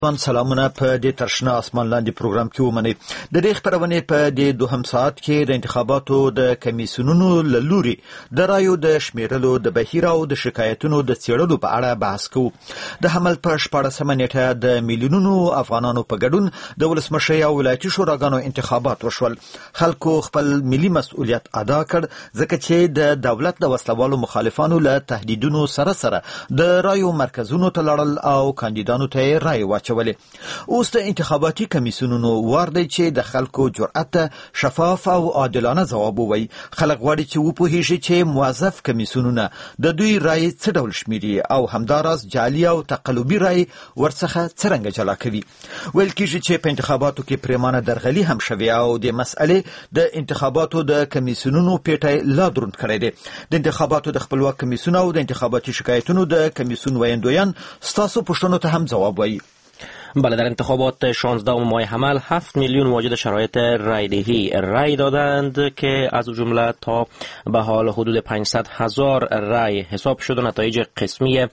سلامونه په دې ترشنه اسمان لاندې پروګرام کې ومني د دې خبرونه په دې دوهم ساعت کې د انتخاباتو د کمیسیونونو لوري د رایو د شمیرلو د بهیر او د شکایتونو د څېړلو په اړه بحث کوو. د حمل په 14مه نیټه د میلیونونو افغانانو په ګډون د ولسمشي او ولایتي شوراګانو انتخابات وشول. خلکو خپل ملي مسؤلیت ادا کړ ځکه چې د دولت د وسلوالو مخالفانو له تهدیدونو سره د رایو مرکزونو ته لړل او کاندیدانو ته رای واچول. اوس د انتخاباتي کمیسیونونو وار دی چې د خلکو جرأت شفاف او عادلانه ځواب ووایي. خلک غواړي چې وپوهیږي چې موظف کمیسیونونه د دوی رای څه ډول شمیري او همداراز جعلي او تقلبي رای ورڅخه څرنګه جلا کوي. ویل کېږي چې په انتخاباتو کې پریمانه درغلي هم شوې او د مسئلې د انتخاباتو د کمیسیونونو پیټی لا دروند کړی دی. د انتخاباتو د خپلواک کمیسیون او د انتخاباتي شکایتونو د کمیسیون ویندویان ستاسو پوښتنو ته هم ځواب وایي. بله، در انتخابات 16 ماه حمل 7 میلیون واجد شرایط رایدهی رای دادند که از جمله تا به حال حدود 500,000 رای حساب شد و نتایج قسمی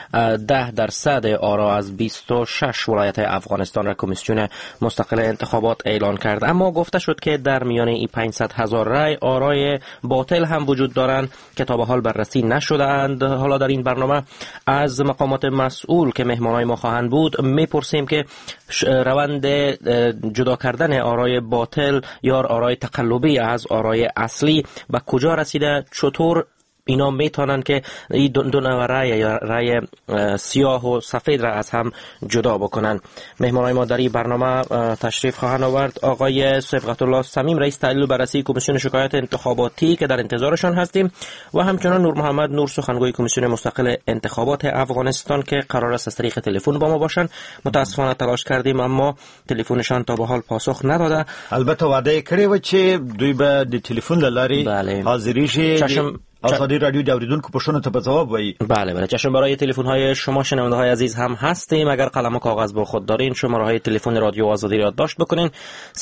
10% آرا از 26 ولایت افغانستان را کمیسیون مستقل انتخابات اعلان کرد. اما گفته شد که در میان این 500,000 رای آرای باطل هم وجود دارند که تا به حال بررسی نشده‌اند. حالا در این برنامه از مقامات مسئول که مهمانای ما خواهند بود میپرسیم که روند جدا کردن آرای باطل یا آرای تقلبی از آرای اصلی به کجا رسیده، چطور اینا میتونن که این دو نوع رای یا رای سیاه و سفید را از هم جدا بکنن. مهمانای ما در این برنامه تشریف خواهند آورد آقای صبغت الله صمیم، رئیس تحلیل و بررسی کمیسیون شکایات انتخاباتی که در انتظارشان هستیم، و همچنان نور محمد نور، سخنگوی کمیسیون مستقل انتخابات افغانستان که قرار است از طریق تلفن با ما باشن. متاسفانه تلاش کردیم اما تلفنشان تا به حال پاسخ نداده. البته وعده کړی و چې دوی به د تلفن لارې حاضری شي. آزادی رادیو د اوریدونکو پوښتنو ته جواب وایي. بله، چشم برای تلفن های شما شنونده های عزیز هم هستیم. اگر قلم و کاغذ با خود دارین شماره های تلفن رادیو آزادی را یادداشت بکنین: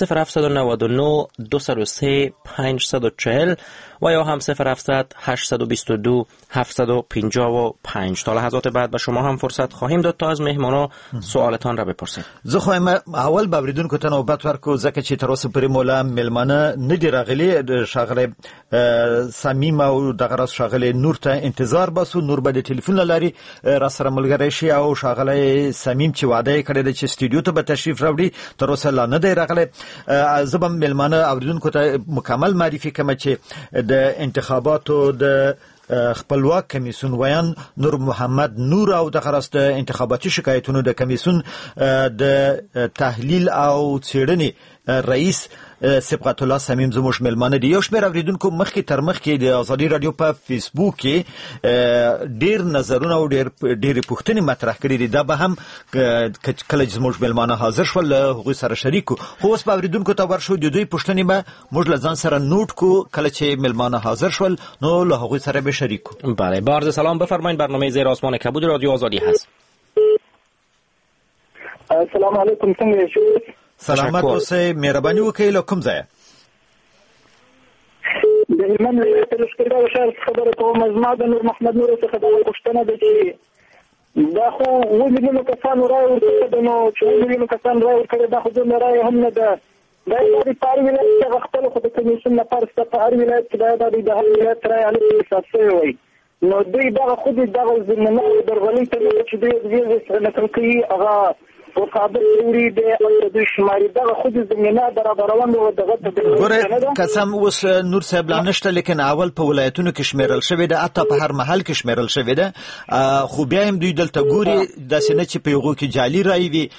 0799 203 540 و یا هم 0700 822 755. تا لحظات بعد به شما هم فرصت خواهیم داد تا از مهمانا سوالتان را بپرسید. زه خوایم اول به اوریدونکو ته نوبت ورکو ځکه چې تر اوسه پورې مولا ملمانه نه دی راغلي. شاغله صمیم او دغه راس شاغله نور ته انتظار باسو. نور به د تلیفون لاري را سره ملګری شي او شاغله صمیم چې وعده کړی دی چې استودیو ته به تشریف راوړي تر اوسه لا نه دی راغلی. زبم ملمانه اوریدونکو ته مکمل معرفي کوم چې د انتخاباتو د خپلواک کمیسیون ویان نور محمد نور او د خرست انتخاباتي شکایتونو د کمیسیون د تحلیل او څېړنې رئیس صبغت الله صمیم زموږ ملمانه دی. یو شمېر اوریدونکو مخکې تر مخکې د آزادي رادیو په فیسبوک کې ډېر نظرونه او ډېرې پوښتنې مطرح کړي دي. دا به هم کله چې زموږ ملمانه حاضر شول له هغوی سره شریک کړو. خو اوس به اوریدونکو ته ورشو د دوی پوښتنې به موږ له ځان سره نوٹ کو. کله چې ملمانه حاضر شول نو له هغوی سره به شریک کړو. بله، با عرض سلام بفرمایید. برنامه زیر آسمان کبود رادیو آزادی هست. السلام علیکم. څنګه یې؟ سلامت اوسئ. مهرباني وکړئ له کوم ځایه؟ د هلمند ولایت لښکرګاه ښار څخه خبره کوم. زما د نور محمد نور څخه د پوښتنه ده چې دا خو 7 میلیونو کسانو رای ورکړی ده، نو چې 7 میلیونو کسان رای ورکړی دا خو دومره رای هم نه ده. دا د په هر ولایت کې هغه خپل خو د کمیسیون لپاره شته. په هر ولایت کې د هر ولایت رای هلته حساب شوی وي. نو دوی دغه خو دغه ضمنه درغلۍ ته چې دوی څه نقل کوي هغه وقابل لوري د دوی شماري دغه خود زمينه برابرون او دغه ګوره قسم اوس نور صاحب لا نشته، لیکن اول په ولایتونو کې شمیرل شوی ده، حتی په هر محل کې شمیرل شوی ده. خو بیا هم دوی دلته ګوري داسې نه چې په یوه کې جعلي رای وي.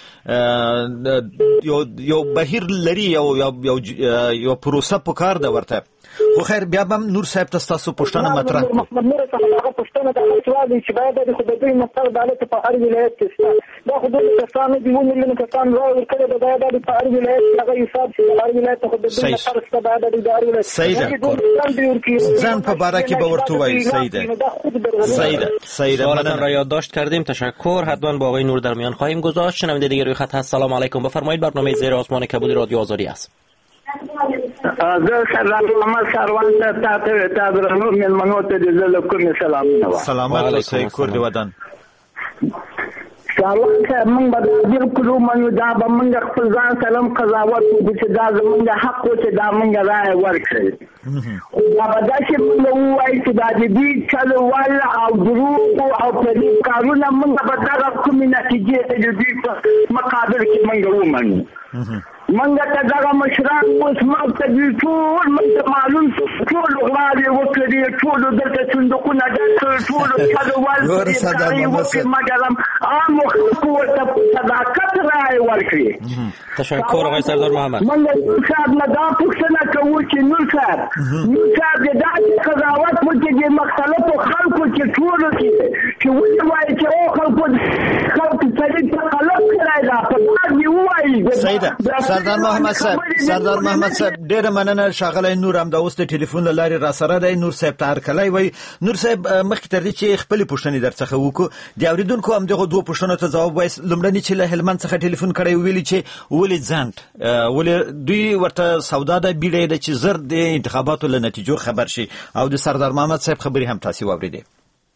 یو بهیر لري یو پروسه په کار ده ورته. خو خیر بیا هم نور صاحب تاسو پوښتنه مطرح کړو. محمد نور څنګه پوښتنه د سوال چې باید د خدای مطلب عدالت په هر ولایت کې شته. دا خدای کسانو دی ومنل کسان راو ورکړي د باید په هر ولایت هغه حساب چې هر ولایت خدای د فرصت باید د ادارې ولایت ځان په باره کې به ورته وایي. صحیح ده. سوالتان را یادداشت کردیم. تشکر. حتما با آقای نور در میان خواهیم گذاشت. شنونده دیگه روی خط هست. سلام علیکم، بفرمایید. برنامه زیر آسمان کبود رادیو آزادی است. زه سروان ته تاسو مېلمنو ته د زله کوم سلام. سلامات اوسئ. کور دی ودان. چارواکي موږ به بالکل ومنو دا به موږ خپل ځان سره هم قضاوت وکړو چې دا زموږ حق و چې دا موږ رایه ورکړي خو دا به داسې موږ ووایو چې دا د دې چلو ول او دروغ او فریب کارونه موږ به دغه کومې نتیجې د دوی په مقابل کې موږ ومنو منګه ته دغه مشران اوس موږ ته دوی ټول موږ ته معلوم ټول غواړي وکړي ټول دلته صندوقونه ډک ټول چلوال وکړي مګر عام خلکو ورته صداقت رایې ورکړي. تشکر آقای سردار محمد. منګه صاحب نه دا پوښتنه کوو چې نور صاحب د داسې قضاوت وکړي د مختلفو خلکو چې ټولو چې وایي چې او خلکو سړي ته غلط کړی دا په باندې ووایي سیده سردار محمد صاحب ډېر مننه ښاغلی نور هم د اوس د ټلیفون له لارې را سره دی. نور صاحب ته هرکلی وایي. نور صاحب مخکې تر دې چې خپلې پوښتنې در څخه وکړو د اورېدونکو همدغو دوو پوښتنو ته ځواب وایست. لومړني چې له هلمند څخه ټلیفون کړی ویلي چې ولې ځنډ ولې دوی ورته سودا ده بیړه ده چې زر د انتخاباتو له نتیجو خبر شي او د سردار محمد صاحب خبرې هم تاسې واورېدې.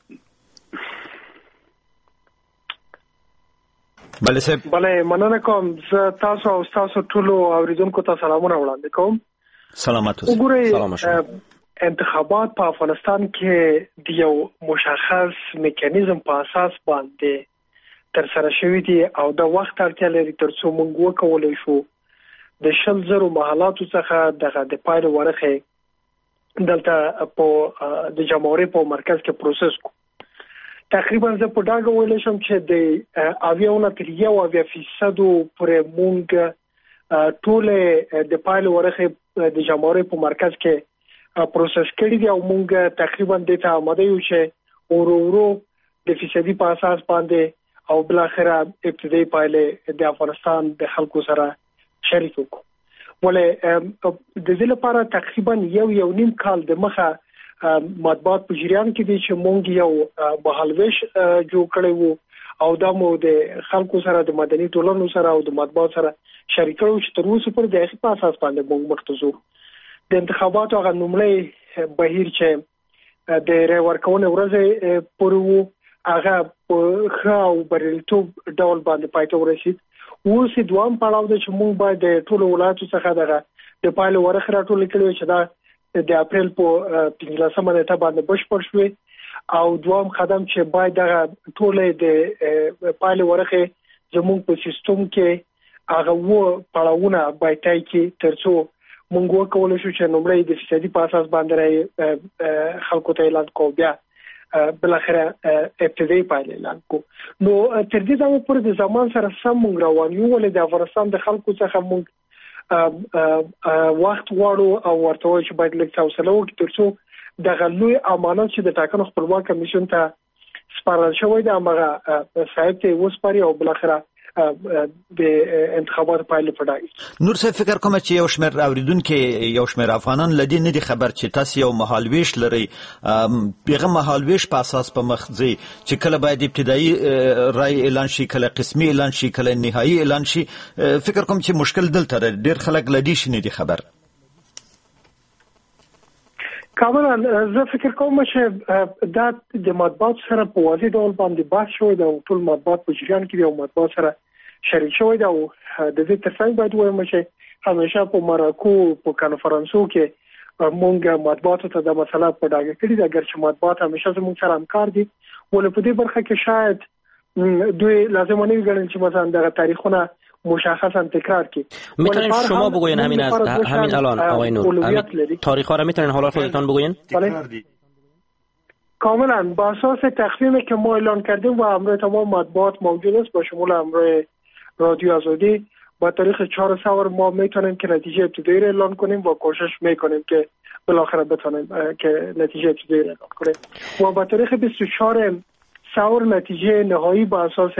بله مننه کوم. زه تاسو او تاسو ټول اوریدونکو ته سلامونه وړاندې کوم. سلامات اوسئ. وګورئ انتخابات په افغانستان کې د یو مشخص میکانیزم په اساس باندې تر سره شوی دی او د وخت اړتیا لري ترڅو موږ وکولای شو د 100,000 محلاتو څخه د پایلو ورخه دلته په د جمهوریت په مرکز کې پروسس کو. تقریبا زه په ډاګه ویل شم چې د 80% پورې مونږ ټول د پایلو ورخه د جمهوریت په مرکز کې پروسس کړی دی او مونږ تقریبا د ته آماده یو چې ورو د فیصدي په اساس باندې او بل اخره ابتدایي پایلې د افغانستان د خلکو سره شریک وکړو. ولې د دې لپاره تقریبا یو نیم کال د مخه مطبوعات په جریان کې دي چې مونږ یو بهالویش جوړ کړی وو او دا مو د خلکو سره د مدني ټولنو سره او د مطبوعات سره شریک کړو چې تر اوسه پر د په اساس باندې مونږ مختصو د انتخاباتو هغه نوملې بهیر چې د رای ورکونې ورځې پورې هغه په خاو بریلیتوب ډول باندې پاتې ورسید. اوس دوام پړاو د چې مونږ باید د ټولو ولایتو څخه د پایلو ورخه راټول کړو چې دا د اپریل په 15مه نیټه باندې بشپړ شوی او دوام قدم چې باید د ټولې د پایلو ورخه زموږ په سیستم کې هغه پړاوونه باید کې ترڅو موږ وکولای شو چې نومړی د فیصدي په اساس باندې خلکو ته اعلان کوو بیا بل اخره ابتدایي پایلې اعلان کوو. نو تر دې دا پورې د زمان سره سم موږ روان یو ولې د افغانستان د خلکو څخه موږ وخت غواړو او ورته وایي چې باید لږ حوصله وکړي ترڅو د غلوی امانت چې د ټاکنو خپلواک کمیسیون ته سپارل شوی دی هغه صاحب ته وسپاري او بل اخره د انتخابات پایلې پټای. نور څه فکر کوم چې یو شمېر اوریدونکو یو شمېر افغانان لدی نه دي خبر چې تاسو یو مهالويش لري پیغام مهالويش په اساس په مخځي چې کله باید ابتدایي رای اعلان شي کله قسمي اعلان شي کله نهایی اعلان شي. فکر کوم چې مشکل دلته ډېر خلک لدی شي نه دي خبر. کاملا زه فکر کوم چې دا د مطبوعات سره په واضح ډول باندې بحث شوی دی او ټول مطبوعات په جریان کې دي او مطبوعات سره شریک شوی دی او د دې ترڅنګ باید وایم چې همیشه په مراکو په کانفرنسو کې مونږ مطبوعاتو ته د مسله په ډاګه کړی دی اگر چې مطبوعات همیشه زموږ سره همکار دي ولې په دې برخه کې شاید دوی لازم نه وګڼل چې مثلا دغه تاریخونه مشخصا تکرار کی. میتونین شما بگوین همین الان آقای نور تاریخ ها را میتونین حالا خودتان بگوین؟ کاملا با اساس تقویمی که ما اعلان کردیم و همراه تمام مطبوعات موجود است با شمول همراه رادیو آزادی با تاریخ 4 سپتامبر ما میتونیم که نتیجه ابتدایی را اعلان کنیم و کوشش میکنیم که بالاخره بتونیم که نتیجه ابتدایی را اعلان کنیم و با تاریخ 24 سپتامبر نتیجه نهایی با اساس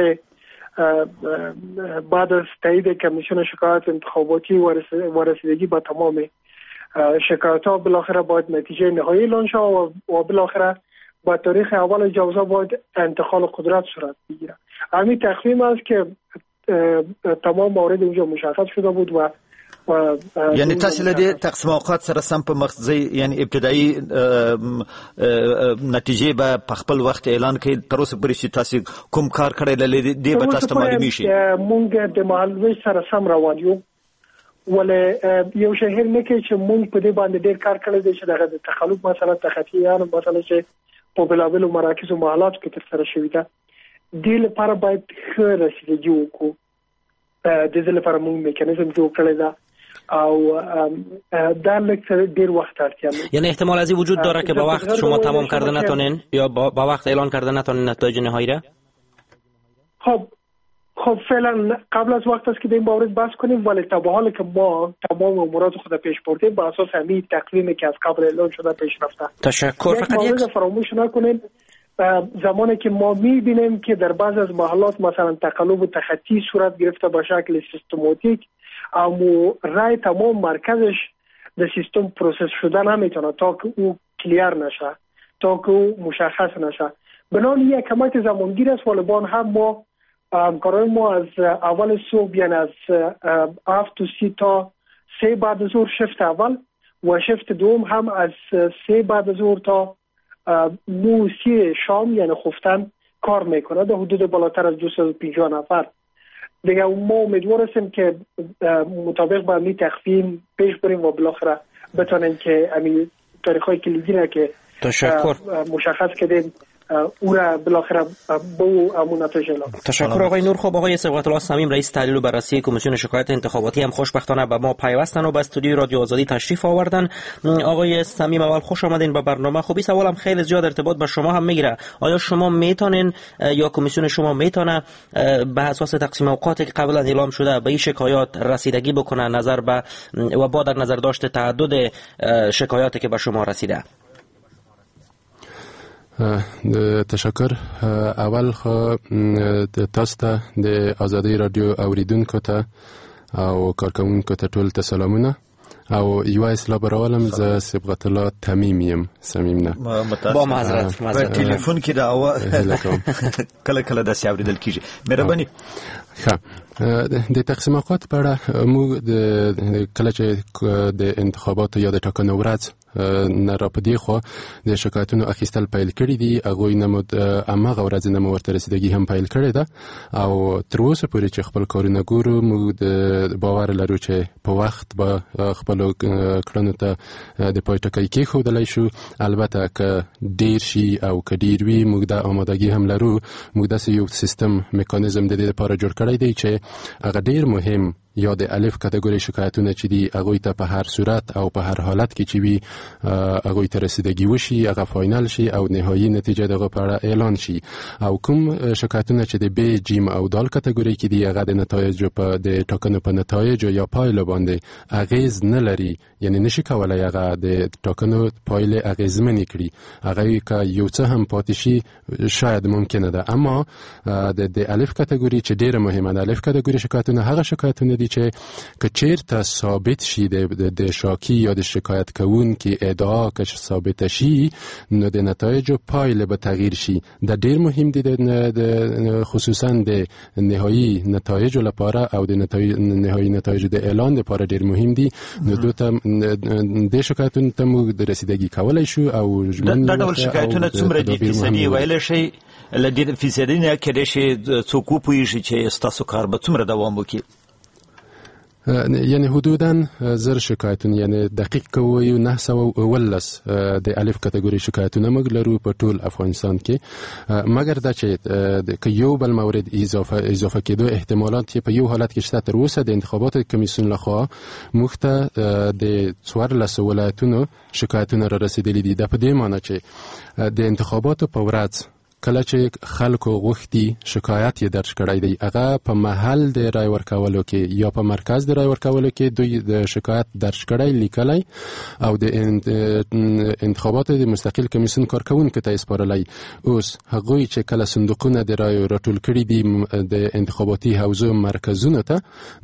بعد از تایید کمیسیون شکایت انتخاباتی و رسیدگی با تمام شکایت ها بالاخره باید نتیجه نهایی اعلان شود و بالاخره با تاریخ اول جوزا باید انتقال قدرت صورت بگیره. همین تقویم است که تمام موارد اونجا مشخص شده بود و یعنی تاسو له دې تقسیم اوقات سره سم په مخزي یعنی ابتدایي نتیجې به په خپل وخت اعلان کړي تر اوسه پورې چې تاسو کوم کار کړی لري دې به تاسو ته معلومي شي. مونږ د مهالوي سره سم روان یو ولې یو شهر نه کې چې مونږ په دې باندې ډېر کار کړی دی چې دغه تخلف مسله تخطیان مسله چې په بلابل مراکز او محلات کې تر سره شوې ده دې لپاره باید ښه رسیدګي وکړو. د دې لپاره مونږ میکانیزم جوړ کړی ده او در لکه دیر وقت هستیم. یعنی احتمال ازی وجود داره که با وقت شما تمام کرده نتونین یا با وقت اعلان کرده نتونین نتایج نهایی را؟ خب فعلا قبل از وقت است که این مورد بحث کنیم ولی تا به حال که ما تمام امورات خود پیش بردیم با اساس همین تقویمی که از قبل اعلان شده پیش رفته. تشکر. فقط یک فراموش نکنیم زمانی که ما می‌بینیم که در بعض از محلات مثلا تقلب و تخطی صورت گرفته به شکل سیستماتیک اما رای تمام مرکزش در سیستم پروسس شده نمیتونه تا که او کلیر نشه تا که او مشخص نشه. بنابراین یک کمک زمانگیر است ولی بان هم ما کارهای ما از اول صبح یعنی از 7:30 تا 3 بعد از ظهر شفت اول و شفت دوم هم از 3 بعد از ظهر تا 9:30 شام یعنی خفتن کار میکنه در حدود بالاتر از 250 نفر. دیگه ما امیدوار هستیم که مطابق با همین تخفیم پیش بریم و بالاخره بتونیم که همین تاریخ‌های کلیدی را که مشخص کردیم او را بالاخره با همون نتایج اعلام. تشکر آقای نورخوب. آقای صبغت الله صمیم رئیس تحلیل و بررسی کمیسیون شکایات انتخاباتی هم خوشبختانه به ما پیوستن و به استودیوی رادیو آزادی تشریف آوردن. آقای صمیم اول خوش آمدین به برنامه. خب این سوالم خیلی زیاد ارتباط با شما هم میگیره. آیا شما میتونین یا کمیسیون شما میتونه به اساس تقسیم اوقاتی که قبلا اعلام شده به این شکایات رسیدگی بکنه نظر به و با در نظر داشت تعدد شکایاتی که به شما رسیده؟ تشکر. اول خو تاسو ته د آزادۍ رادیو اوریدونکو ته او کارکونکو ته ټول ته سلامونه او یو اصلاح براولم ز صبغت الله تمیم یم صمیم نه با معذرت په ټلیفون کې دا کله د سیاوریدل کیږي. مهرباني. ښه د تقسیم اوقات په اړه موږ د کله چې د انتخاباتو یا د ټاکنو ورځ نه را پدې خو د شکایتونو اخیستل پیل کړي دي هغوی نمود امغه ورځ نه ورته رسیدګي هم پیل کړي ده او تر اوسه پورې چې خپل کارونه ګورو موږ د باور لرو چې په وخت به خپل کړنو ته د پای ټکی کېښودلی شو. البته که ډیر شي او که ډیر وي موږ د آمادګي هم لرو. موږ داسې یو سیستم میکانیزم د دې لپاره جوړ کړی دی چې هغه ډیر مهم یا د الف کټګوري شکایتونه چې دي هغوی ته په هر صورت او په هر حالت کې چې وي هغوی ته رسیدګي وشي هغه فاینل شي او نهایي نتیجه دغه په اړه اعلان شي. او کوم شکایتونه چې د ب جیم او دال کټګوري کې دي هغه د نتایج په د ټاکنو په نتایج یا پایلو باندې اغیز نه لري یعنی نشي کولای هغه د ټاکنو پایله اغیزمنې کړي. هغه که یو څه هم پاتې شي شاید ممکنه ده اما د الف کټګوري چې ډیره مهمه ده الف کټګوري شکایتونه هغه شکایتونه دي چې چیرته ثابت شي د شاکی یا د شکایت کوونکي ادعا که ثابت شي نو د نتایج پایله به تغییر شي. د ډیر مهم دي د خصوصا د نهایی نتایج لپاره او د نهایی نتایج د اعلان لپاره ډیر مهم دي. نو دوته د شکایتونو ته موږ د رسیدګي کولای شو او دا ډول شکایتونه څومره دي فیصدي ویل شي لدې فیصدي نه کېدای شي څوک وپوهیږي چې ستاسو کار به څومره دوام وکړي. یعنی حدوداً زر شکایتونه یعنی دقیق کوي 919 د الف کټګوري شکایتونه موږ لرو په ټول افغانستان کې. مګر دا چې یو بل مورد اضافه کېدو احتمالات په یو حالت کې شته. تر اوسه د انتخاباتو کمیسیون لخوا موږ ته د 14 ولایتونو شکایتونه را رسیدلي دي. د په دې معنی چې د انتخاباتو په ورځ کله چې خلکو غوښتي شکایت یې درج کړی دی هغه په محل د رای ورکولو کې یا په مرکز د رای ورکولو کې دوی د شکایت درج کړی لیکلی او د انتخاباتو د مستقل کمیسیون کارکوونکو ته یې سپارلی. اوس هغوی چې کله صندوقونه د رای راټول کړي دي د انتخاباتي حوزو مرکزونو ته نو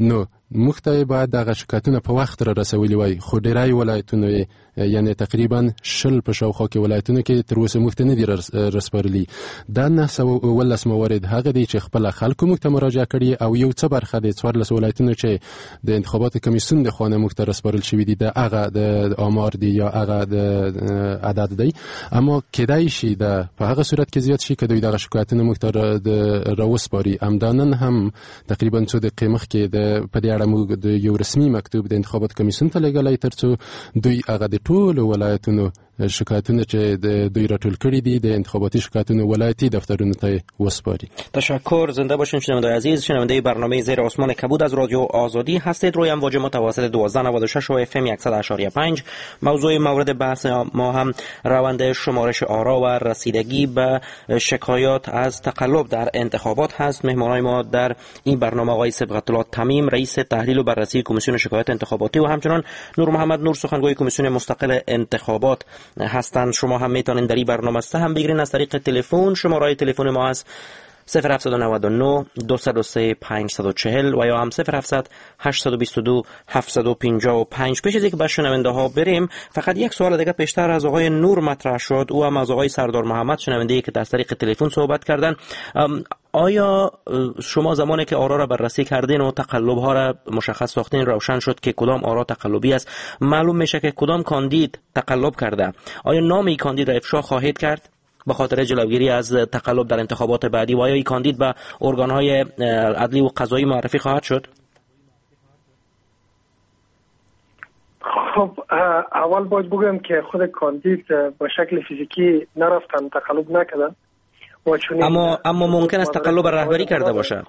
موږ ته باید دغه شکایتونه په وخت را رسولي وای، خو ډیری ولایتونه یعنی تقریبا 10 په شاوخوا کې ولایتونه کې تر اوسه موږ ته نه دي رسپارلي. دا 919 موارد هغه دي چې خپل خلکو موږ ته مراجعه کړي او یو څه برخه د 14 ولایتونو چې د انتخاباتو کمیسیون د خوانه موږ ته رسپارل شوی دي د هغه د آمار دی یا هغه د عدد دی. اما کېدای شي د په هغه صورت کې زیات شي که دوی دغه شکایتونه موږ ته راوسپاري. همدانن هم تقریبا څو دقیقې مخکې په دې اړه موږ د یو رسمي مکتوب د انتخاباتو کمیسیون ته لېږلی ترڅو دوی هغه د ټولو ولایتونو شکایتونه چې دوی راټول کړي دي د انتخاباتي شکایتونو ولایتي دفترونو ته وسپاري. تشکر. زنده باشین شنونده عزیز. شنونده برنامه زیر آسمان کبود از رادیو آزادی هستید. روی امواج متواصل 1296 و FM 100.5. موضوع مورد بحث ما هم روند شمارش آرا و رسیدگی به شکایات از تقلب در انتخابات هست. مهمانای ما در این برنامه آقای صبغت‌الله تمیم رئیس تحلیل و بررسی کمیسیون شکایات انتخاباتی و همچنان نور محمد نور سخنگوی کمیسیون مستقل انتخابات هستند. شما هم میتونید در این برنامه سهم بگیرید از طریق تلفن. شماره تلفن ما است 0799 203 540 و یا هم 0700 822 755. پیش از اینکه به شنونده ها بریم فقط یک سوال دیگه پیشتر از آقای نور مطرح شد، او هم از آقای سردار محمد شنونده که از طریق تلفن صحبت کردن. آیا شما زمانی که آرا را بررسی کردین و تقلب ها را مشخص ساختین روشن شد که کدام آرا تقلبی است، معلوم میشه که کدام کاندید تقلب کرده، آیا نام این کاندید را افشا خواهید کرد به خاطر جلوگیری از تقلب در انتخابات بعدی و آیا این کاندید به ارگان‌های عدلی و قضایی معرفی خواهد شد؟ خب اول باید بگم که خود کاندید به شکل فیزیکی نرفتن، تقلب نکردن. اما ممکن است تقلب رهبری کرده باشه.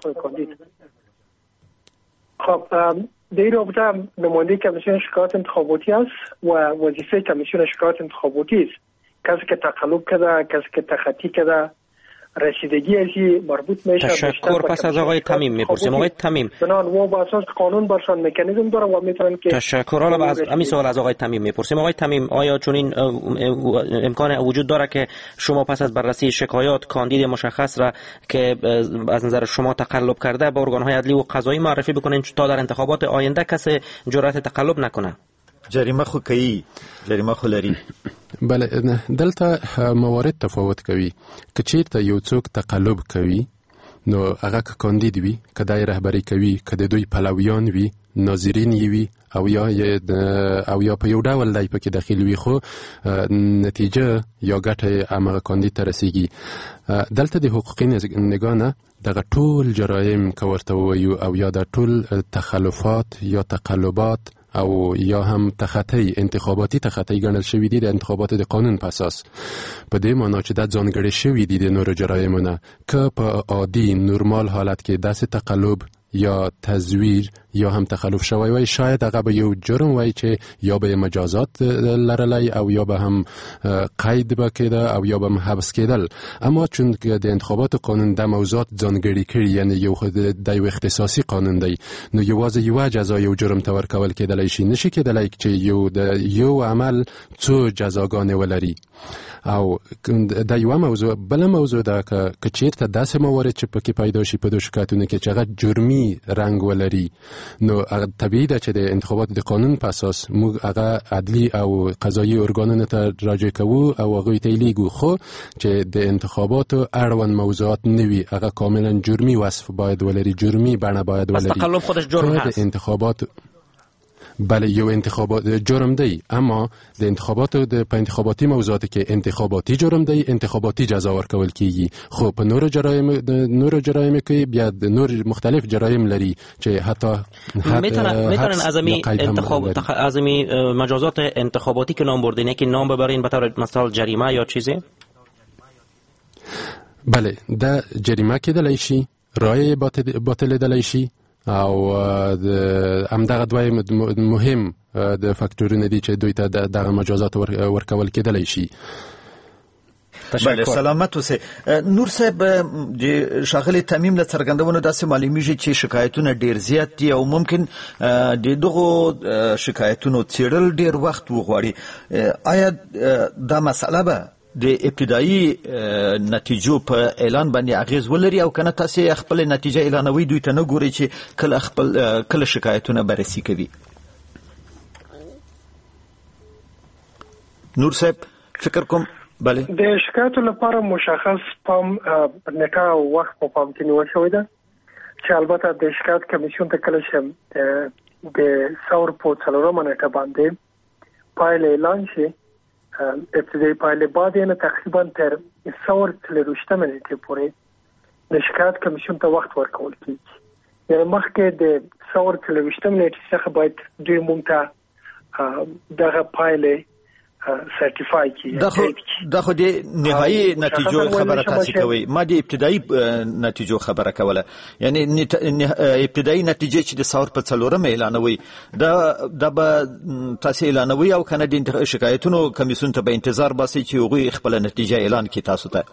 خب در این رابطه نماینده کمیسیون شکایات انتخاباتی است و وظیفه کمیسیون شکایات انتخاباتی است کسی که تقلب کرده، کسی که تخطی کرده، رسیدگی ازی مربوط میشه. تشکر. پس از آقای تمیم میپرسیم. آقای تمیم بنان و با اساس قانون برشان مکانیزم داره و میتونن که تشکر. حالا از همین سوال از آقای تمیم میپرسیم. آقای تمیم، آیا چون این امکان وجود داره که شما پس از بررسی شکایات کاندید مشخص را که از نظر شما تقلب کرده با ارگان‌های عدلی و قضایی معرفی بکنین تا در انتخابات آینده کسی جرأت تقلب نکنه؟ جریمه خو کوي، جریمه خو لري. بله، دلته موارد تفاوت کوي. که چیرته یو څوک تقلب کوي نو هغه که کاندید وي، که دای رهبری کوي، که د دوی پلویان وي، ناظرین وي او یا په یو ډول دای پکې داخل وي، خو نتیجه یا ګټه هغه کاندید ته رسیږي. دلته د حقوقي نگاه نه دغه ټول جرایم که ورته ووایو او یا د ټول تخلفات یا تقلبات او یا هم تخطی انتخاباتی تخطی ګڼل شوی دي د انتخاباتو د قانون په اساس. په دې معنی چې دا ځانګړی شوی دي د نورو جرایمونه که په عادي نورمال حالت کې داسې تقلب یا تزویر یا هم تخلف شوی وای، شاید هغه به یو جرم وای چې یا به مجازات لرلی او یا به هم قید بکیده او یا به هم حبس کېدل. اما چون د انتخابات قانون د موضوعات ځانګړي کړي، یعنی یو د یو اختصاصي قانون دی، نو یوازې یو جزا یو جرم ته ورکول کېدلی شي، نشي کېدلی چې یو عمل څو جزاګانې ولري. او د یو موضوع بل موضوع ده که چیرته داسې موارد چې پکې پیدا شي په دو شکایتونو کې چې هغه جرمي رنګ ولري، نو طبیعي ده چې د انتخابات د قانون په اساس موږ هغه عدلی او قضایي ارګانونو ته راجع کوو او هغوی ته یې لیږو، خو چې د انتخاباتو اړوند موضوعات نه وي، هغه کاملا جرمي وصف باید ولري، جرمي بڼه باید ولري. پس تقلب خودش جرم هست. انتخابات بله یو انتخابات جرم دی، اما د انتخاباتو په انتخاباتي موضوعاتو کې انتخاباتي جرم دی، انتخاباتي جزا ورکول کیږي. خو په نورو جرایم کې بیا د نور مختلف جرایم لري چې حتی میتونن از می مجازات انتخاباتی که نام بردین که نام ببرین به طور مثال جریمه یا چیزی؟ بله، دا جریمه کېدلی شي، رایه باطل دلی شي او همدغه دوی مهم د فاکتورونه دي چې دوی ته دغه مجازات ورکول کېدلی شي. بله، سلامت اوسئ. نور صاحب، د ښاغلي تمیم له څرګندونو داسې معلومیږي چې شکایتونه ډیر زیات دي او ممکن د دغو شکایتونو څېړل ډیر وخت وغواړي. آیا دا مسئله به د ابتدایي نتیجو په اعلان باندې اغیز ولري او کنه تاسو خپل نتیجه اعلانوي دوی ته نه ګوري چې کله شکایتونه بررسي کوي؟ نور صاحب فکر کوم بله د شکایتو لپاره مشخص پام نکا وخت په پام کې نیول شوی ده چې البته د شکایت کمیسیون ته کله چې د ثور په څلورمه نیټه باندې پایله اعلان شي ابتدایي پایله باندې نه تقریبا تر ثور څلورشتمه نیټه پورې د شکایت کمیسیون ته وخت ورکول کیږي. یعنی مخکې د ثور څلورشتمه نیټه څخه باید دوی مونږ ته دغه پایله سرټیفای کی دا خو د نهایی نتیجو خبره تاسو کوي. ما د ابتدایي نتیجو خبره کوله. یعنی ابتدایي نتیجه چې د ثور په څلورم اعلانوي دا به تاسو اعلانوي او کنه د شکایتونو کمیسیون ته به انتظار باسي چې هغه خپل نتیجه اعلان کړي تاسو ته؟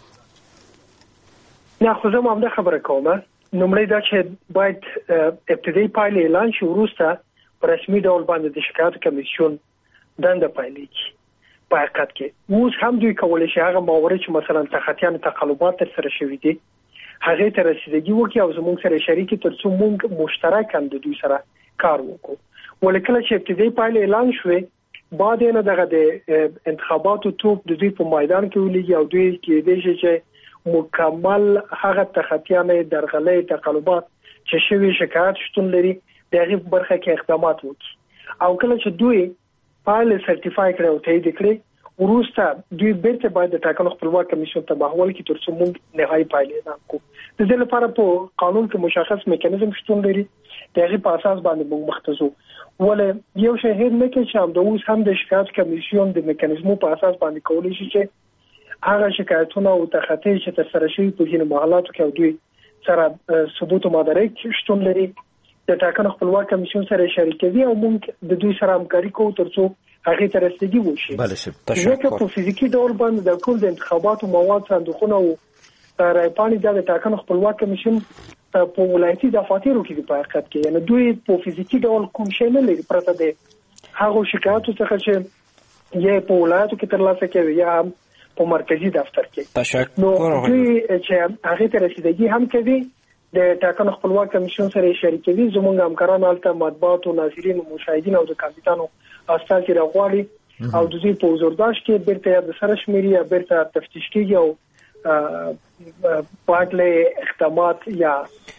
نه خو زه هم دا خبره کوم. نومړی دا چې باید ابتدایي پایله اعلان شي وروسته په رسمي ډول باندې د شکایت کمیسیون دنده پایلې کی. په حقیقت کې اوس هم دوی کولای شي هغه ماورې چې مثلا تخطیان تقلبات تر سره شوي دي هغه ته رسیدګي وکړي او زموږ سره شریکي ترڅو موږ مشترک هم د دوی سره کار وکړو. ولکه چې ابتدایي پایله اعلان شوه بعد نه دغه د انتخاباتو توپ د دوی په میدان کې ولګي او دوی کې د چې مکمل هغه تخطیان درغلې تقلبات چې شوي شکایت شتون لري دغه برخه کې اقدامات وکړي او کله چې دوی پایله سرټیفای کړي او تایید کړي وروسته دوی بیرته باید د ټاکنو خپلواک کمیسیون ته بحول کړي ترڅو موږ نهایی پایله اعلان کړو. د دې لپاره په قانون کې مشخص میکانیزم شتون لري. دغه په اساس باندې موږ مختصو ولې یو شی هیر نه کې چې هم د اوس هم د شکایت کمیسیون د میکانیزمو په اساس باندې کولای شي چې هغه شکایتونه او تخطی چې تر سره شوي په ځینو محلاتو کې دوی سره ثبوت او مدارک شتون لري د ټاکنو خپلواک کمیسیون سره شریکوي او موږ د دوی سره همکاري کوو ترڅو هغه ته رسیدګي وشي. بله شي. ځکه په فزیکی ډول باندې د ټول د انتخاباتو مواد صندوقونه او رایپانې د ټاکنو خپلواک کمیسیون په ولایتي دفاترو کې په حقیقت کې یعنی دوی په فزیکی ډول کوم شی نه لري پرته د هغه شکایتو څخه چې یې په ولایتو کې ترلاسه کوي یا په مرکزی دفتر کې. تشکر. نو دوی چې هغه ته رسیدګي هم کوي د ټاکنو خپلواک کمیسیون سره شریکوي. زموږ همکاران هلته مطبوعات او ناظرین او مشاهدین او د کاندیدانو استازي راغواړي او د دوی په حضورداش کې بیرته د سره شمیري یا بیرته تفتیش کیږي او پاتله اقدامات یا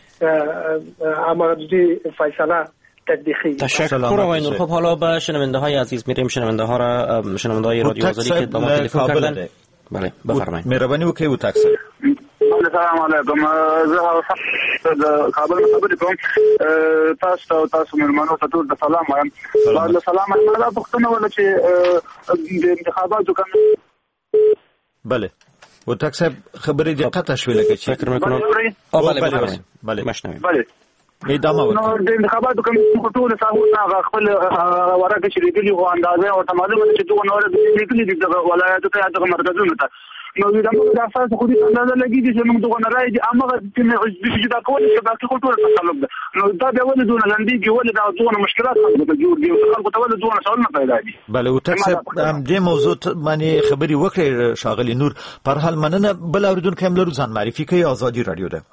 امر دوی فیصله تطبیقی. تشکر آقای نور. خب حالا به شنونده های عزیز میریم. شنونده های رادیو آزادی که با ما تلفن کردن. بله بفرمایید. مهربانی وکړئ و تاکسل. السلام علیکم. زه د کابل خبرې کوم. تاسو مېلمانو ته ټول د سلام وایم. د سلام الله پښتنه ولا چې د انتخاباتو کوم. بله و تاکسل خبرې د قطع شوې لکه چې فکر میکنم. بله مشنویم. بله ادامه نو د انتخاباتو کوم ټول ساحو خپل ورکه چې لري او اندازه او معلومه چې دوه نور د لري د ولایتو ته د مرکزونو ته نو دا موږ د اساس خو دې اندازه لګیږي چې موږ دوه نه راځي د امغه چې دا کول چې باقي خو ټول تعلق ده. نو دا به ولې دونه لندېږي ولې دا دوه مشکلات خلکو جوړ دي او خلکو ته ولې دوه سوالونه پیدا دي. بله او تاسو دې موضوع باندې خبري وکړئ شاغلی نور. پر حال مننه. بل اوریدونکو هم لرو ځان معرفي کوي. آزادي رادیو ده.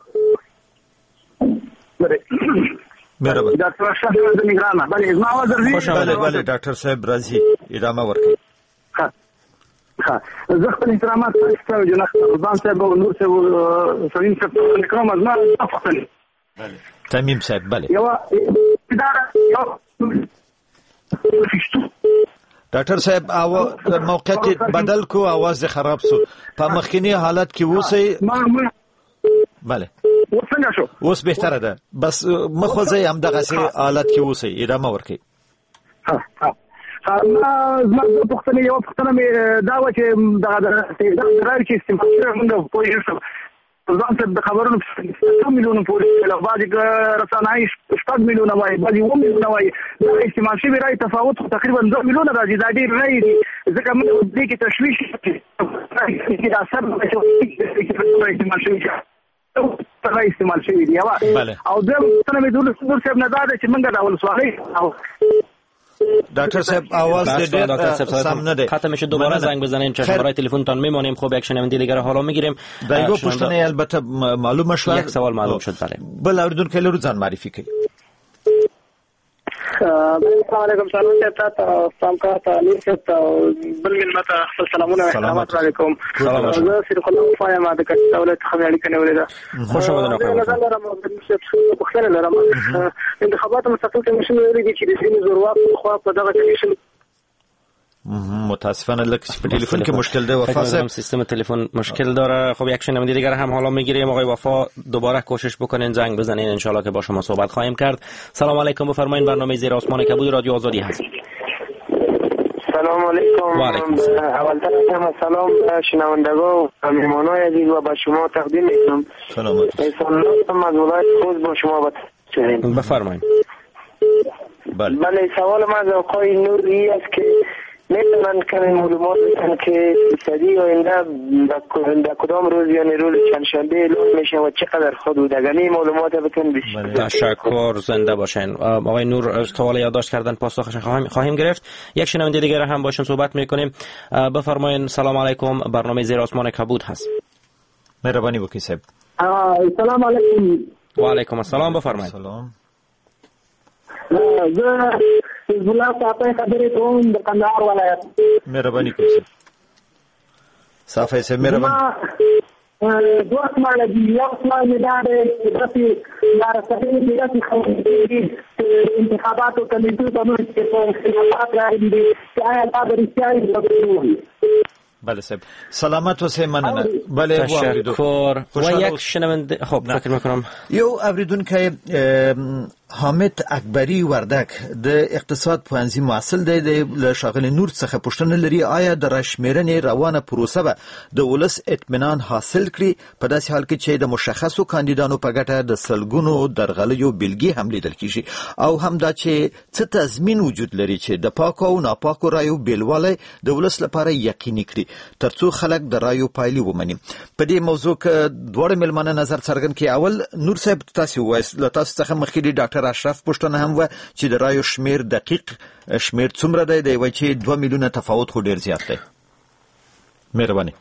مهرباني. ډاکټر اشرف د نگران. بله زما आवाज درځي. بله ډاکټر صاحب راځي. ادامه ورکړئ. زه خپل احترامات تاسو جناب قربان صاحب او نور صاحب سلیم صاحب کرام از ما تفضل. بله تمیم صاحب. بله یو اداره ډاکټر صاحب موقعیت بدل کو आवाज خراب شو. په مخکنی حالت کې وسی. بله وڅنګه شو؟ اوس بهتره ده. بس مخوځي هم دغه سي حالت کې وسی. ادامه ورکړئ. زما د پښتنې یو پښتنه مې دا و چې دا راځي چې استعمال موږ پوه شو ځان ته د خبرونو 2 میلیونه پورې له بعضې رسنۍ 6 میلیونه وایي بعضې 1 میلیونه وایي دا استعمال شوي رایې تفاوت تقریبا 2 میلیونه راځي. دا ډېر رایې دي ځکه موږ دې کې تشویش کې دا اثر استعمال شوي رایې استعمال شوي دي. او دویم پښتنه مې دولت صاحب نه دا ده چې موږ د ولسواکۍ دکتر صاحب آواز ډېر سم نه دی. خاطر میشه دوباره زنگ بزنین چون شماره تلفنتان میمونیم. خب یک شنونده دیگر حالا میگیریم. در یو پوښتنه البته معلومه شو. یک سوال معلوم شد. بله. بل اوریدونکو لرو ځان معرفي کوي. السلام علیکم سلام ته سلام کا ته نیسه بل من مته سلامونه السلام علیکم. زه سره کوم فایم د کټ دولت خبرې کنه ولیدا. خوش آمدید آقای بخیر لرم. انتخابات مستقل کمیشن لري چې د سیمې زورواک خو په دغه کمیشن متاسفانه لکه په تلفن کې مشکل دی. وفا صاحب سیستم تلفن مشکل داره. خب یک شنونده دیگر هم حالا میگیریم. آقای وفا دوباره کوشش بکنین زنگ بزنین ان شاء الله که با شما صحبت خواهیم کرد. سلام علیکم بفرمایید. برنامه زیر آسمان کبود رادیو آزادی هست. سلام علیکم. و علیکم السلام. سلام شنوندگان و مهمانان عزیز و به شما تقدیم میکنم. سلامت. احسان از ولایت خوست با شما بفرمایید. بله سوال من از آقای نوری است که میتونن کمی معلومات بدن که اقتصادی آینده در کدام روز یعنی روز چندشنبه اعلام میشه و چقدر حدود اگه معلومات بتون بسیار تشکر. زنده باشین. آقای نور سوال یادداشت کردن پاسخش خواهیم گرفت. یک شنونده دیگر هم باشون صحبت میکنیم. بفرمایید. سلام علیکم. برنامه زیر آسمان کبود هست. مهربانی وکیل صاحب. سلام علیکم. و علیکم السلام. بفرمایید. سلام. زه حزب الله صافی خبرې کوم د کندهار ولایت. مهرباني کوئ صافی صاحب. مهرباني. دوه اسماء دي. یو اسماء مې دا دی چې داسې لارښوونې دي داسې خبرې انتخاباتو کمیټو ته موږ چې په خلافات راغلي دي چې آیا دا به رښتیا وي؟ بله صاحب سلامت اوسئ. مننه. بله تشکر. و یک شنونده خب فکر میکنم یو اوریدونکی حامد اکبری وردک د اقتصاد پوهنځي محصل دی. له ښاغلي نور څخه پوښتنه لري آیا د راشمېرنې روانه پروسه به د ولس اطمینان حاصل کړي په داسې حال کې چې د مشخصو کاندیدانو په ګټه د سلګونو درغلیو بیلګې هم لیدل کیږي او هم دا چې څه تضمین وجود لري چې د پاکو او ناپاکو رایو بیلوالی د ولس لپاره یقیني کړي ترڅو خلک د رایو پایلې ومني. په دې موضوع کې دواړه مېلمانه نظر څرګند کړي. اول نور صاحب تاسو وایئ له تاسو څخه مخکې د ډاکټر اشرف پوښتنه هم و چې د رایو شمیر دقیق شمیر څومره دی وایي چې 2 میلیونه تفاوت خو ډیر زیات دی. مهرباني.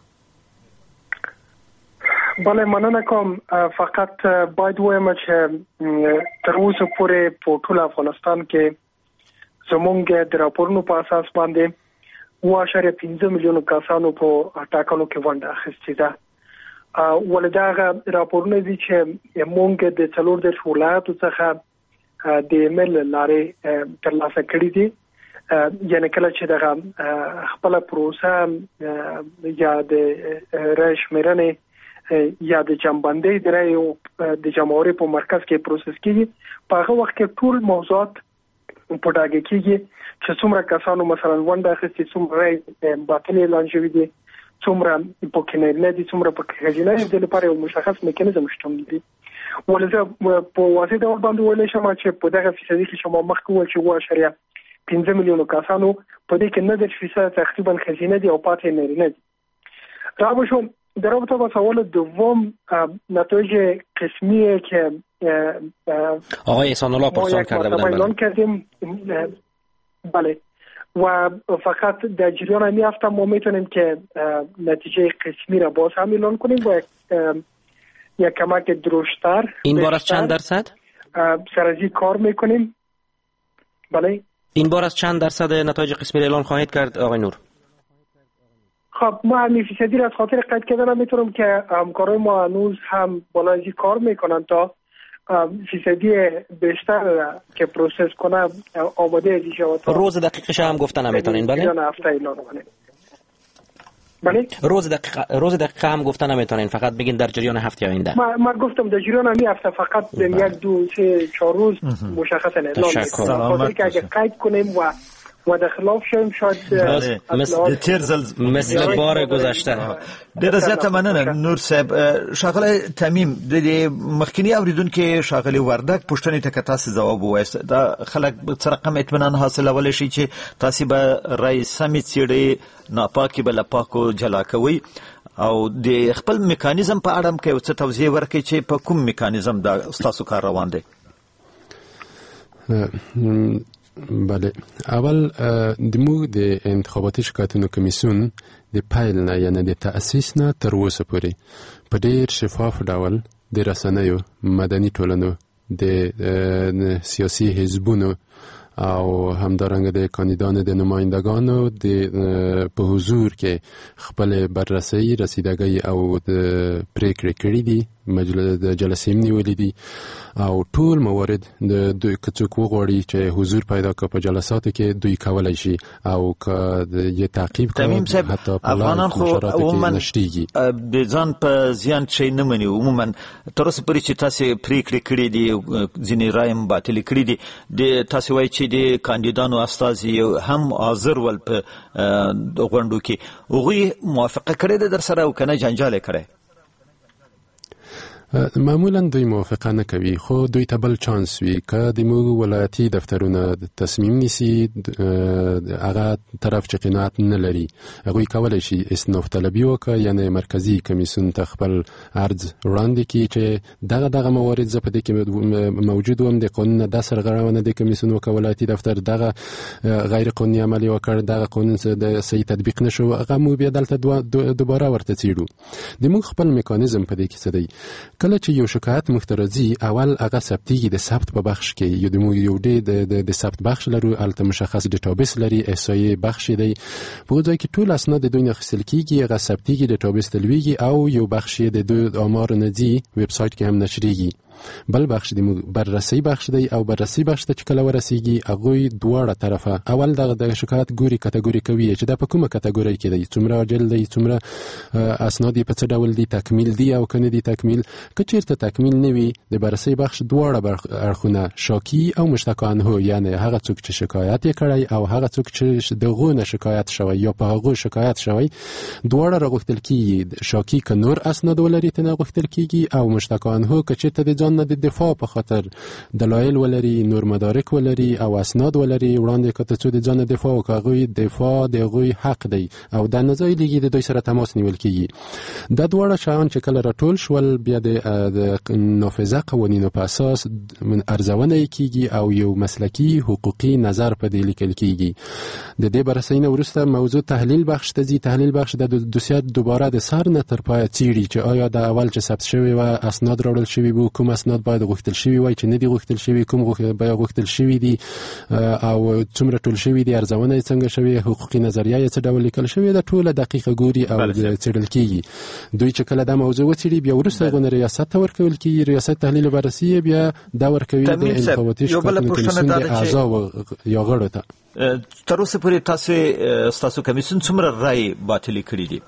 بله مننه کوم. فقط باید وایم چې تر اوسه پورې په ټول افغانستان کې زمونږ د راپورونو په اساس باندې 2.5 میلیون کسانو په ټاکنو کې ونډه اخیستې ده. ولداغه راپورونه دي چې مونږ د 4 ولایتو څخه د ایمیل لارې ترلاسه کړې دي. یعنی کله چې دغه خپل پروسه یا د راشمېرنې یا د جمعبندۍ د رایو د جمهوریت په مرکز کې پروسس کیږي په هغه وخت کې ټول موضوعات په ډاګه کیږي چې څومره کسانو مثلا ونډه اخیستې، څومره رای باطل اعلان شوی دي، څومره په کې نه دي، څومره په کې نه دي. لپاره یو مشخص میکانیزم شته دي. ولزه په واسطه د باندې ویل شم چې په دغه فیصدي کې شما مخکې ول چې 2.5 میلیون کسانو په دې کې 9% تقریبا خزینه دي او پاتې نه دي. راو شو در رابطه با سوال دوم نتایج قسمیه که آقای احسان الله پرسان کرده بودن اعلان کردیم. بله و فقط در جریان همین هفته ما میتونیم که نتیجه قسمی را باز هم اعلان کنیم و یک کمک درشتر. این بار از چند درصد؟ سرازی کار میکنیم. بله این بار از چند درصد نتایج قسمی را اعلان خواهید کرد آقای نور؟ خب ما همین فیصدی را از خاطر قید کردن میتونم که همکارای ما هنوز هم بالای کار میکنن تا فیصدی بیشتر که پروسس کنه آماده دیگه. روز دقیقش هم گفتن نمیتونین؟ بله هفته اعلان کنیم. بله روز دقیقه هم گفتن نمیتونین، فقط بگین در جریان هفته آینده. ما گفتم در جریان همین هفته فقط 1 2 3 4 روز مشخصا اعلان میکنیم. خاطر که اگه قید کنیم و در خلاف شویم شاید مثل بار گذشته. ډیره زیاته مننه نور صاحب. ښاغلی تمیم د مخکنی اوریدونکو ښاغلی وردک پوښتنې ته تاسو جواب ووایاست. دا خلک څه رقم اطمینان حاصلولی شي چې تاسو به رای سمې څېړئ، ناپاکي به له پاکو جلا کوئ او د خپل میکانیزم په اړه هم که یو څه توضیح ورکړئ چې په کوم میکانیزم دا ستاسو کار روان دی؟ بله، اول دمو د انتخاباتي شکایتونو کمیسیون د پیل نه یعنی د تأسیس نه تر اوسه پورې په ډیر شفاف ډول د رسنیو، مدني ټولنو، د سیاسي حزبونو او همدارنګه د کاندیدانو د نمایندگانو په حضور کې خپل بررسي، رسیدګي او د پریکړې کړې دي، د جلسې نیولې دي او ټول موارد د دوی کڅوک وغوړي چې حضور پیدا کړي په جلساتو کې دوی کولای شي او که د تعقیب کوي حتی په افغانان خو عموما نشټيږي د ځان په زیان شي نه مني. عموما تر اوسه پورې چې تاسو پریکړې کړې دي، ځینې رایم باطل کړې دي، د تاسو وایي چې د کاندیدانو استازي هم حاضر ول په غونډو کې، هغوی موافقه کړې ده در سره او کنه جنجال کړي؟ معمولا دوی موافقه نه کوي، خو دوی ته بل چانس وي که د موږ ولایتي دفترونه تصمیم نیسي هغه طرف چې قناعت نه لري هغوی کولی شي استناف طلبي وکړي، یعنی مرکزي کمیسیون ته خپل عرض وړاندې کړي چې دغه موارد زه په دې کې موجود وم، د قانون د سرغړونه د کمیسیون وکړه، ولایتي دفتر دغه غیر قانوني عمل وکړ، دغه قانون د صحیح تطبیق نشو، هغه مو بیا دلته دوباره ورته څیړو. د موږ خپل میکانیزم په دې کې څه دی. کله چې یو شکایت مخترزي اول هغه ثبتیږي د ثبت په بخش کې، یو د ثبت بخش لرو، البته مشخص ډیټابیس لري، احصایې بخش دی، په ځای کې ټول اسناد د دوی نه اخیستل کیږي، هغه ثبتیږي، ډیټابیس تلویږي او یو بخش د دوی آمار نه دی ویب سایټ کې هم نشریږي. بل بخش د بررسي بخش دی او بررسي بخش ته چې کله ورسیږي هغوی دواړه طرفه اول د شکایت ګوري، کټګوري کوي چې دا په کومه کټګوري کې دی، څومره اجل دی، څومره اسناد په څه ډول دي، تکمیل دي او کنه دي تکمیل. که چیرته تکمیل نه وي د بررسي بخش دواړه اړخونه شاکی او مشتکان هو، یعنی هغه څوک چې شکایت یې کړی او هغه څوک چې دغه نه شکایت شوی یا په هغه شکایت شوی، دواړه راغوښتل کیږي. شاکی که نور اسناد ولري ته راغوښتل کیږي او مشتکان هو که چیرته د ځان نه د دفاع په خاطر دلایل ولري، نور مدارک ولري او اسناد ولري، وړاندې کته څو د ځان دفاع کوي، دفاع دغه حق دی او د نزای لګي د دوی سره تماس نیول کیږي. د دواړه شان چې کله راټول شول بیا د نافذه قوانینو په اساس ارزونه کیږي او یو مسلکی حقوقي نظر په دې لیکل کیږي. د دې بررسۍ وروسته موضوع تحلیل بخش ته ځي. تحلیل بخش د دوسیات دوباره د سر نه تر پای څیړي چې آیا د اول چې ثبت شوی و اسناد راوړل شوی وو، کوم اسناد باید غوښتل شوی وای چې نه دي غوښتل شوی، کوم باید غوښتل شوی دي او څومره ټول شوی دي، ارزونه څنګه شوی، حقوقي نظریه څه ډول لیکل شوی، د ټوله دقیقه ګوري او څیړل کیږي. دوی چې کله دا موضوع وڅیړي بیا وروسته غو ریاست ته ورکول کیږي، ریاست تحلیل بررسي بیا دا ورکوي د انتخاباتي کمیسیون د اعضا یا غړو ته. تر اوسه پورې تاسو کمیسیون څومره رای باطل کړی دي؟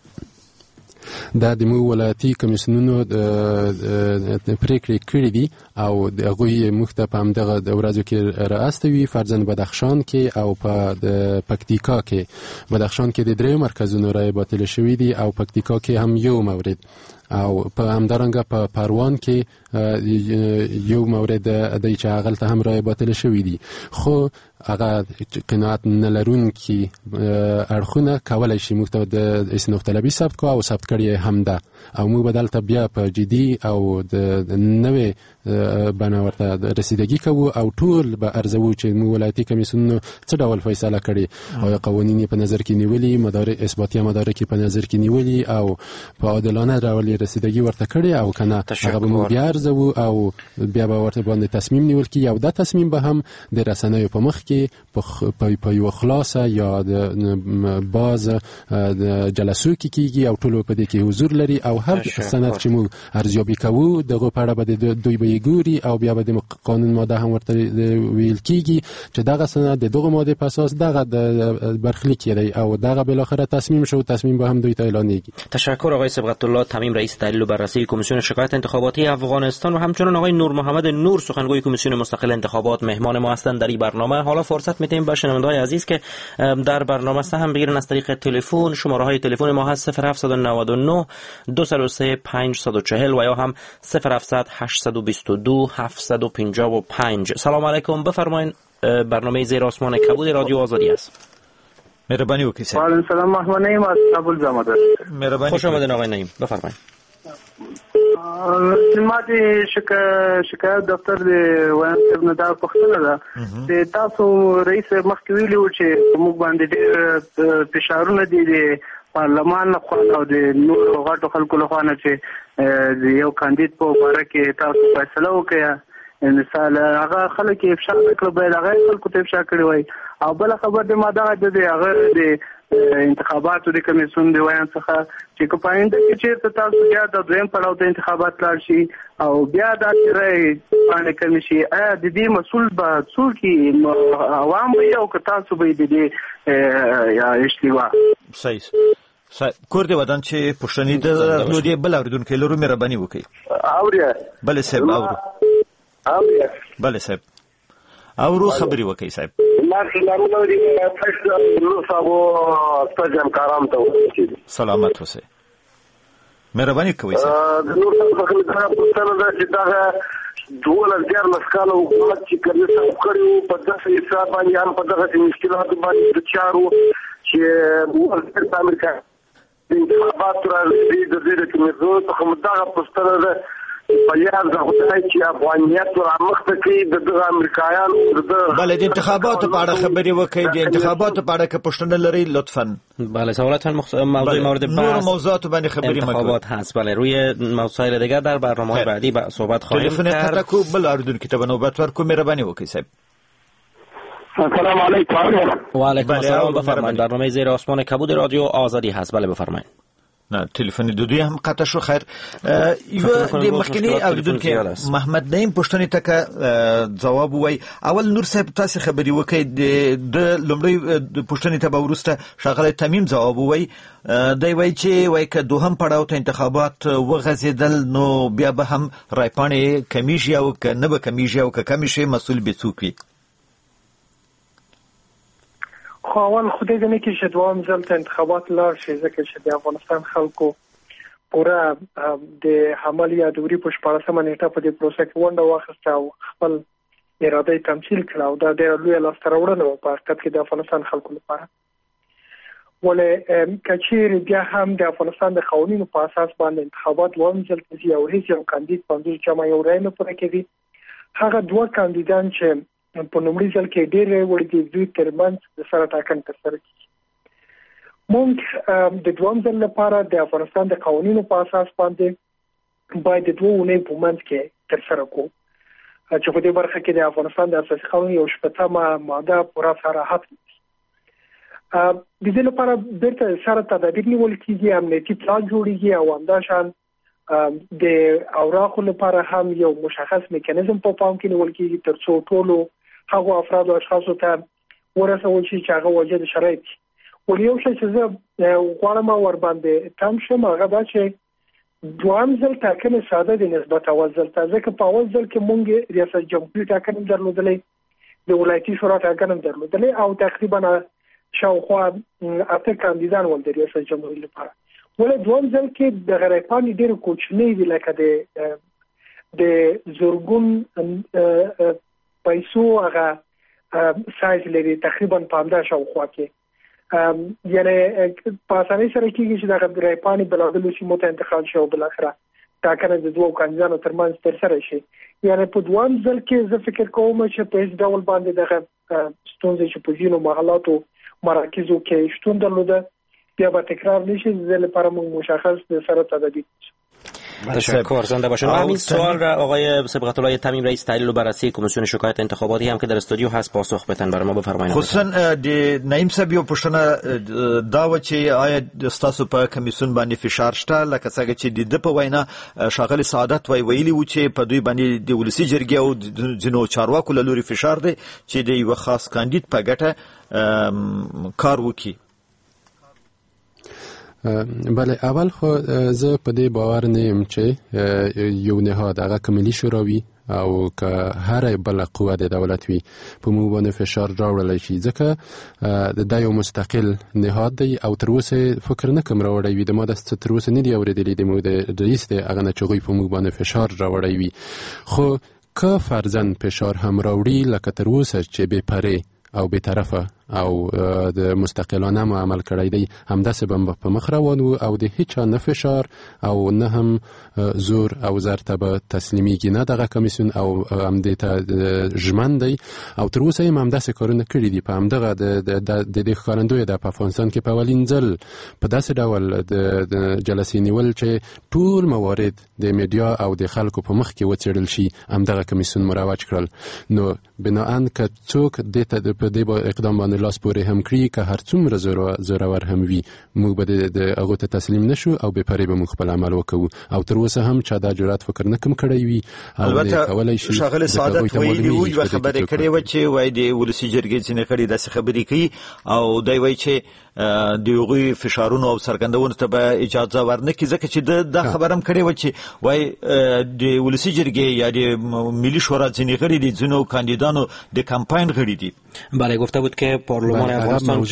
دا د مو ولایتي کمیسیونونو پریکړې کړې دي او هغوی موږ ته په همدغه ورځو کې رااستوي، فرضاً بدخشان کې او په پکتیکا کې. بدخشان کې د 3 مرکزونو رای باطل شوي دي او پکتیکا کې هم یو مورد او په همدارنګه په پروان کې یو مورد دی چې هغه ته هم رای باطل شوي دي. خو هغه قناعت نه لرونکي اړخونه کولای شي موږ ته د استناف طلبي ثبت کو او ثبت کړي هم ده او موږ بدل ته بیا په جدي او د نوې بنا ورته رسیدګي کوو او ټول به ارزو چې موږ ولایتي کمیسیونونو څه ډول فیصله کړي او قوانینی په نظر کې نیولي، مدارک اثباتي مدارک په نظر کې نیولي او په عادلانه ډول رسیدګي ورته کړي او کنه هغه به موږ بیا ارزو او بیا به ورته باندې تصمیم نیول کی او دا تصمیم به هم د رسنیو په مخ کې په یو خلاصه یا د باز د جلسو کې کیږي او ټول په دې کې حضور لري او هر سند چې موږ ارزیابي کوو دغه په اړه به دوی به ګوري او بیا به د قانون ماده هم ورته ویل کیږي چې دغه سند د دغه ماده په اساس دغه برخلیک دی او دغه بل اخره تصمیم شو، تصمیم به هم دوی ته اعلانیږي. تشکر آقای صبغت الله تمیم، رئیس تحلیل و بررسی کمیسیون شکایت انتخاباتی افغانستان و همچنین آقای نور محمد نور سخنگوی کمیسیون مستقل انتخابات مهمان ما هستند در این برنامه. حالا فرصت میدیم به شنونده‌های عزیز که در برنامه سهم بگیرن از طریق تلفن. شماره‌های تلفن ما هست 0799 203 540 و یا هم 0700 822 755. سلام علیکم، بفرمایید. برنامه زیر آسمان کبود رادیو آزادی است. مهربانی وکیل. و علیکم السلام، محمد نعیم از کابل زماده. مهربانی. خوش آمدید آقای نعیم، بفرمایید. ماته شکایت دفتر دی وایي نه دا پښتنه ده چې تاسو رئیس مخکې ویلي و چې موږ باندې ډېر فشارونه دي د پارلمان لخوا او د نورو غټو خلکو لخوا نه چې یو کاندید په باره کې تاسو فیصله وکړئ. مثال هغه خلک یې افشا کړو باید هغه خلکو ته افشا کړی وای. او بل خبر د ما دغه د هغه د انتخاباتو د کمیسیون د ویان څخه چې په پاینده کې چې تاسو بیا د دویم پړاو د انتخابات لاړ شي او بیا د رای باندې کمیشي د دې مسؤل به څوک عوام وي او که تاسو به دې یا اشتوا صحیح کور دی ودان چې پښتني د نو دی بل اوریدونکو لرو مهرباني وکړي. اوریا بل صاحب اوریا بل صاحب اورو خبري وکړي صاحب. ما خلارو لري فشت نو صاحب استاذ کارام ته سلامت اوسه مهرباني کوي صاحب. نو صاحب دا پښتنه دا چې دا 2014 کال حکومت چې کړی صاحب کړیو په داسې حساب باندې هم په دغه مشکلات باندې د چارو چې ورته د امریکا د انتخاباتو راځي د دې کې موږ څه مدغه پښتنه ده په یاد راغلی چې افغانیت ورمخته کوي د امریکایانو بل د انتخاباتو په اړه خبري وکړي. د انتخاباتو په اړه که پښتنه لري لطفا بله سوالات موضوع مورد بحث نور موضوعات باندې خبري انتخابات هست. بله روی مسائل دیگر در برنامه‌های بعدی صحبت خواهیم کرد. تلفن تکو بل اردن کتاب نوبت ورکو مهرباني وکړي صاحب. السلام علیکم. و علیکم السلام. بفرمایید برنامه زیر آسمان کبود رادیو آزادی هست. بله بفرمایید. نه تلفن دوی هم قطع شو. خیر یو د مخکنی اوریدونکو محمد نعیم پښتني تک جواب وای. اول نور صاحب تاسو خبري وکړئ د لومړی پښتني ته ورسته شغله تمیم جواب وای. دی وای چې وای ک دوهم پړاو ته انتخابات وغځیدل نو بیا به هم رایپانې کمیږي او ک نه به کمیږي او ک کمیشه مسول به څوک وي. خواهان خودی دنه که شدوام زلت انتخابات لار شیزه که شد افغانستان خلکو پورا د حمل یا دوری په 14 نیټه په دې پروسه کې ونده واخسته او خپل اراده تمثيل کړه او دا ډېر لوی لاستراوړنه و په حقیقت کې د افغانستان خلکو لپاره. ولې کچیر بیا هم د افغانستان د قوانینو په اساس باندې انتخابات ومنځل کیږي او هیڅ یو کاندید باندې چې یو رای نه پوره کوي. هغه دوه کاندیدان چې په نومړي ځل کې ډېر وړ دي دوی ترمنځ د سره ټاکنه ترسره کیږي. موږ د دویم ځل لپاره د افغانستان د قوانینو په اساس باندې باید د دوه ونې په منځ کې ترسره کوو چې په دې برخه کې د افغانستان د اساسي قانون یو شپږمه ماده پوره صراحت د دې لپاره بیرته سره تدابیر نیول کیږي. امنیتي پلان جوړیږي او همداشان د اوراقو لپاره هم یو مشخص میکانیزم په پام کې نیول کیږي ترڅو ټولو هغه افراد او اشخاصو ته ورسول شي چې هغه وجه د شرایط ولې یو څه چې زه غواړم ور باندې تم شم هغه دا چې دوام ځل ټاکنه ساده د نسبت اول ځل ځکه په اول ځل کې مونږ ریاست جمهوریت ټاکنه درلودلې د ولایتي شورا ټاکنه درلودلې او تقریبا شاوخوا اته کاندیدان ول د ریاست جمهوریت لپاره. ولې دوام ځل کې د غریبانو ډېر کوچنی دی لکه د زورګون پیسو هغه سایز لري تقریبا 15 شاوخوا کې یعنی په اسانۍ سره کېږي چې د غریبانو بلادلو شي مت انتخاب شو بل اخره ټاکنه د دوه کاندیدانو ترمنځ ترسره شي. یعنی په دوام ځل کې زه فکر کوم چې په هیڅ ډول باندې د ستونزې چې په ځینو محلاتو مراکزو کې شتون درلوده بیا به تکرار نشي. ځل لپاره موږ مشخص د سره تدابیر. تشکر. زنده باشید. همین سوال را آقای صبغت الله تمیم رئیس تحلیل و بررسی کمیسیون شکایت انتخاباتی هم که در استودیو هست پاسخ بدن برای ما بفرمایید. خصوصا د نعیم صاحب یو پښتنه دا و چې آیا تاسو په کمیسیون باندې فشار شته لکه څنګه چې د په وینا شاغلی سعادت ویلي و چې په دوی باندې د ولسی جرګې او جنو چارواکو له لوري فشار دی چې د یو خاص کاندید په ګټه کار وکړي. بله اول خو زه په دې باور نه یم چې یو نهاد هغه کملی شوراوي او که هر بل قوه د دولت وي په موږ باندې فشار راوړلی شي ځکه دا یو مستقل نهاد دی او تر اوسه فکر نه کوم راوړی وي د ما داسې تر اوسه نه دی اورېدلی د موږ د رئیس دی هغه نه چې هغوی په موږ باندې فشار راوړی وي. خو که فرضاً فشار هم راوړي لکه تر اوسه چې بې پرې او بې طرفه او د مستقلانه عمل کړی دی همداسې به په مخ روان وو او د هیڅ نه فشار او نه هم زور او ضرر به تسلیمیږي نه دغه کمیسیون او همدې ته ژمن دی او تر اوسه یې همداسې کارونه کړي دي په همدغه د دې ښکارندوی د په افغانستان کې په اولین ځل په داسې ډول د جلسې نیول چې ټول موارد د میډیا او د خلکو په مخ کې وڅېړل شي همدغه کمیسیون مروج کړل. نو بناءً که څوک دې ته په دې اقدام باندې لاس پورې هم کړي که هر څومره زورور هم وي موږ به د هغو ته تسلیم نشو او بې پرې به موږ خپل عمل وکوو او تر اوسه هم چا دا جرأت فکر نه کوم کړی وي. البته ښاغلی سعادت ویلي وو یوه خبره کړې وه چې وایي د ولسي جرګې ځینې غړي داسې خبرې کوي او دی وایي چې د هغوی فشارونو او څرګندونو ته به اجازه ورنکړي ځکه چې دا خبره هم کړې وه چې وایي د ولسي جرګې یا د ملی شورا ځینې غړي دي ځینو کاندیدانو د کمپاین غړي دي. بله گفته بود که پارلمان افغانستان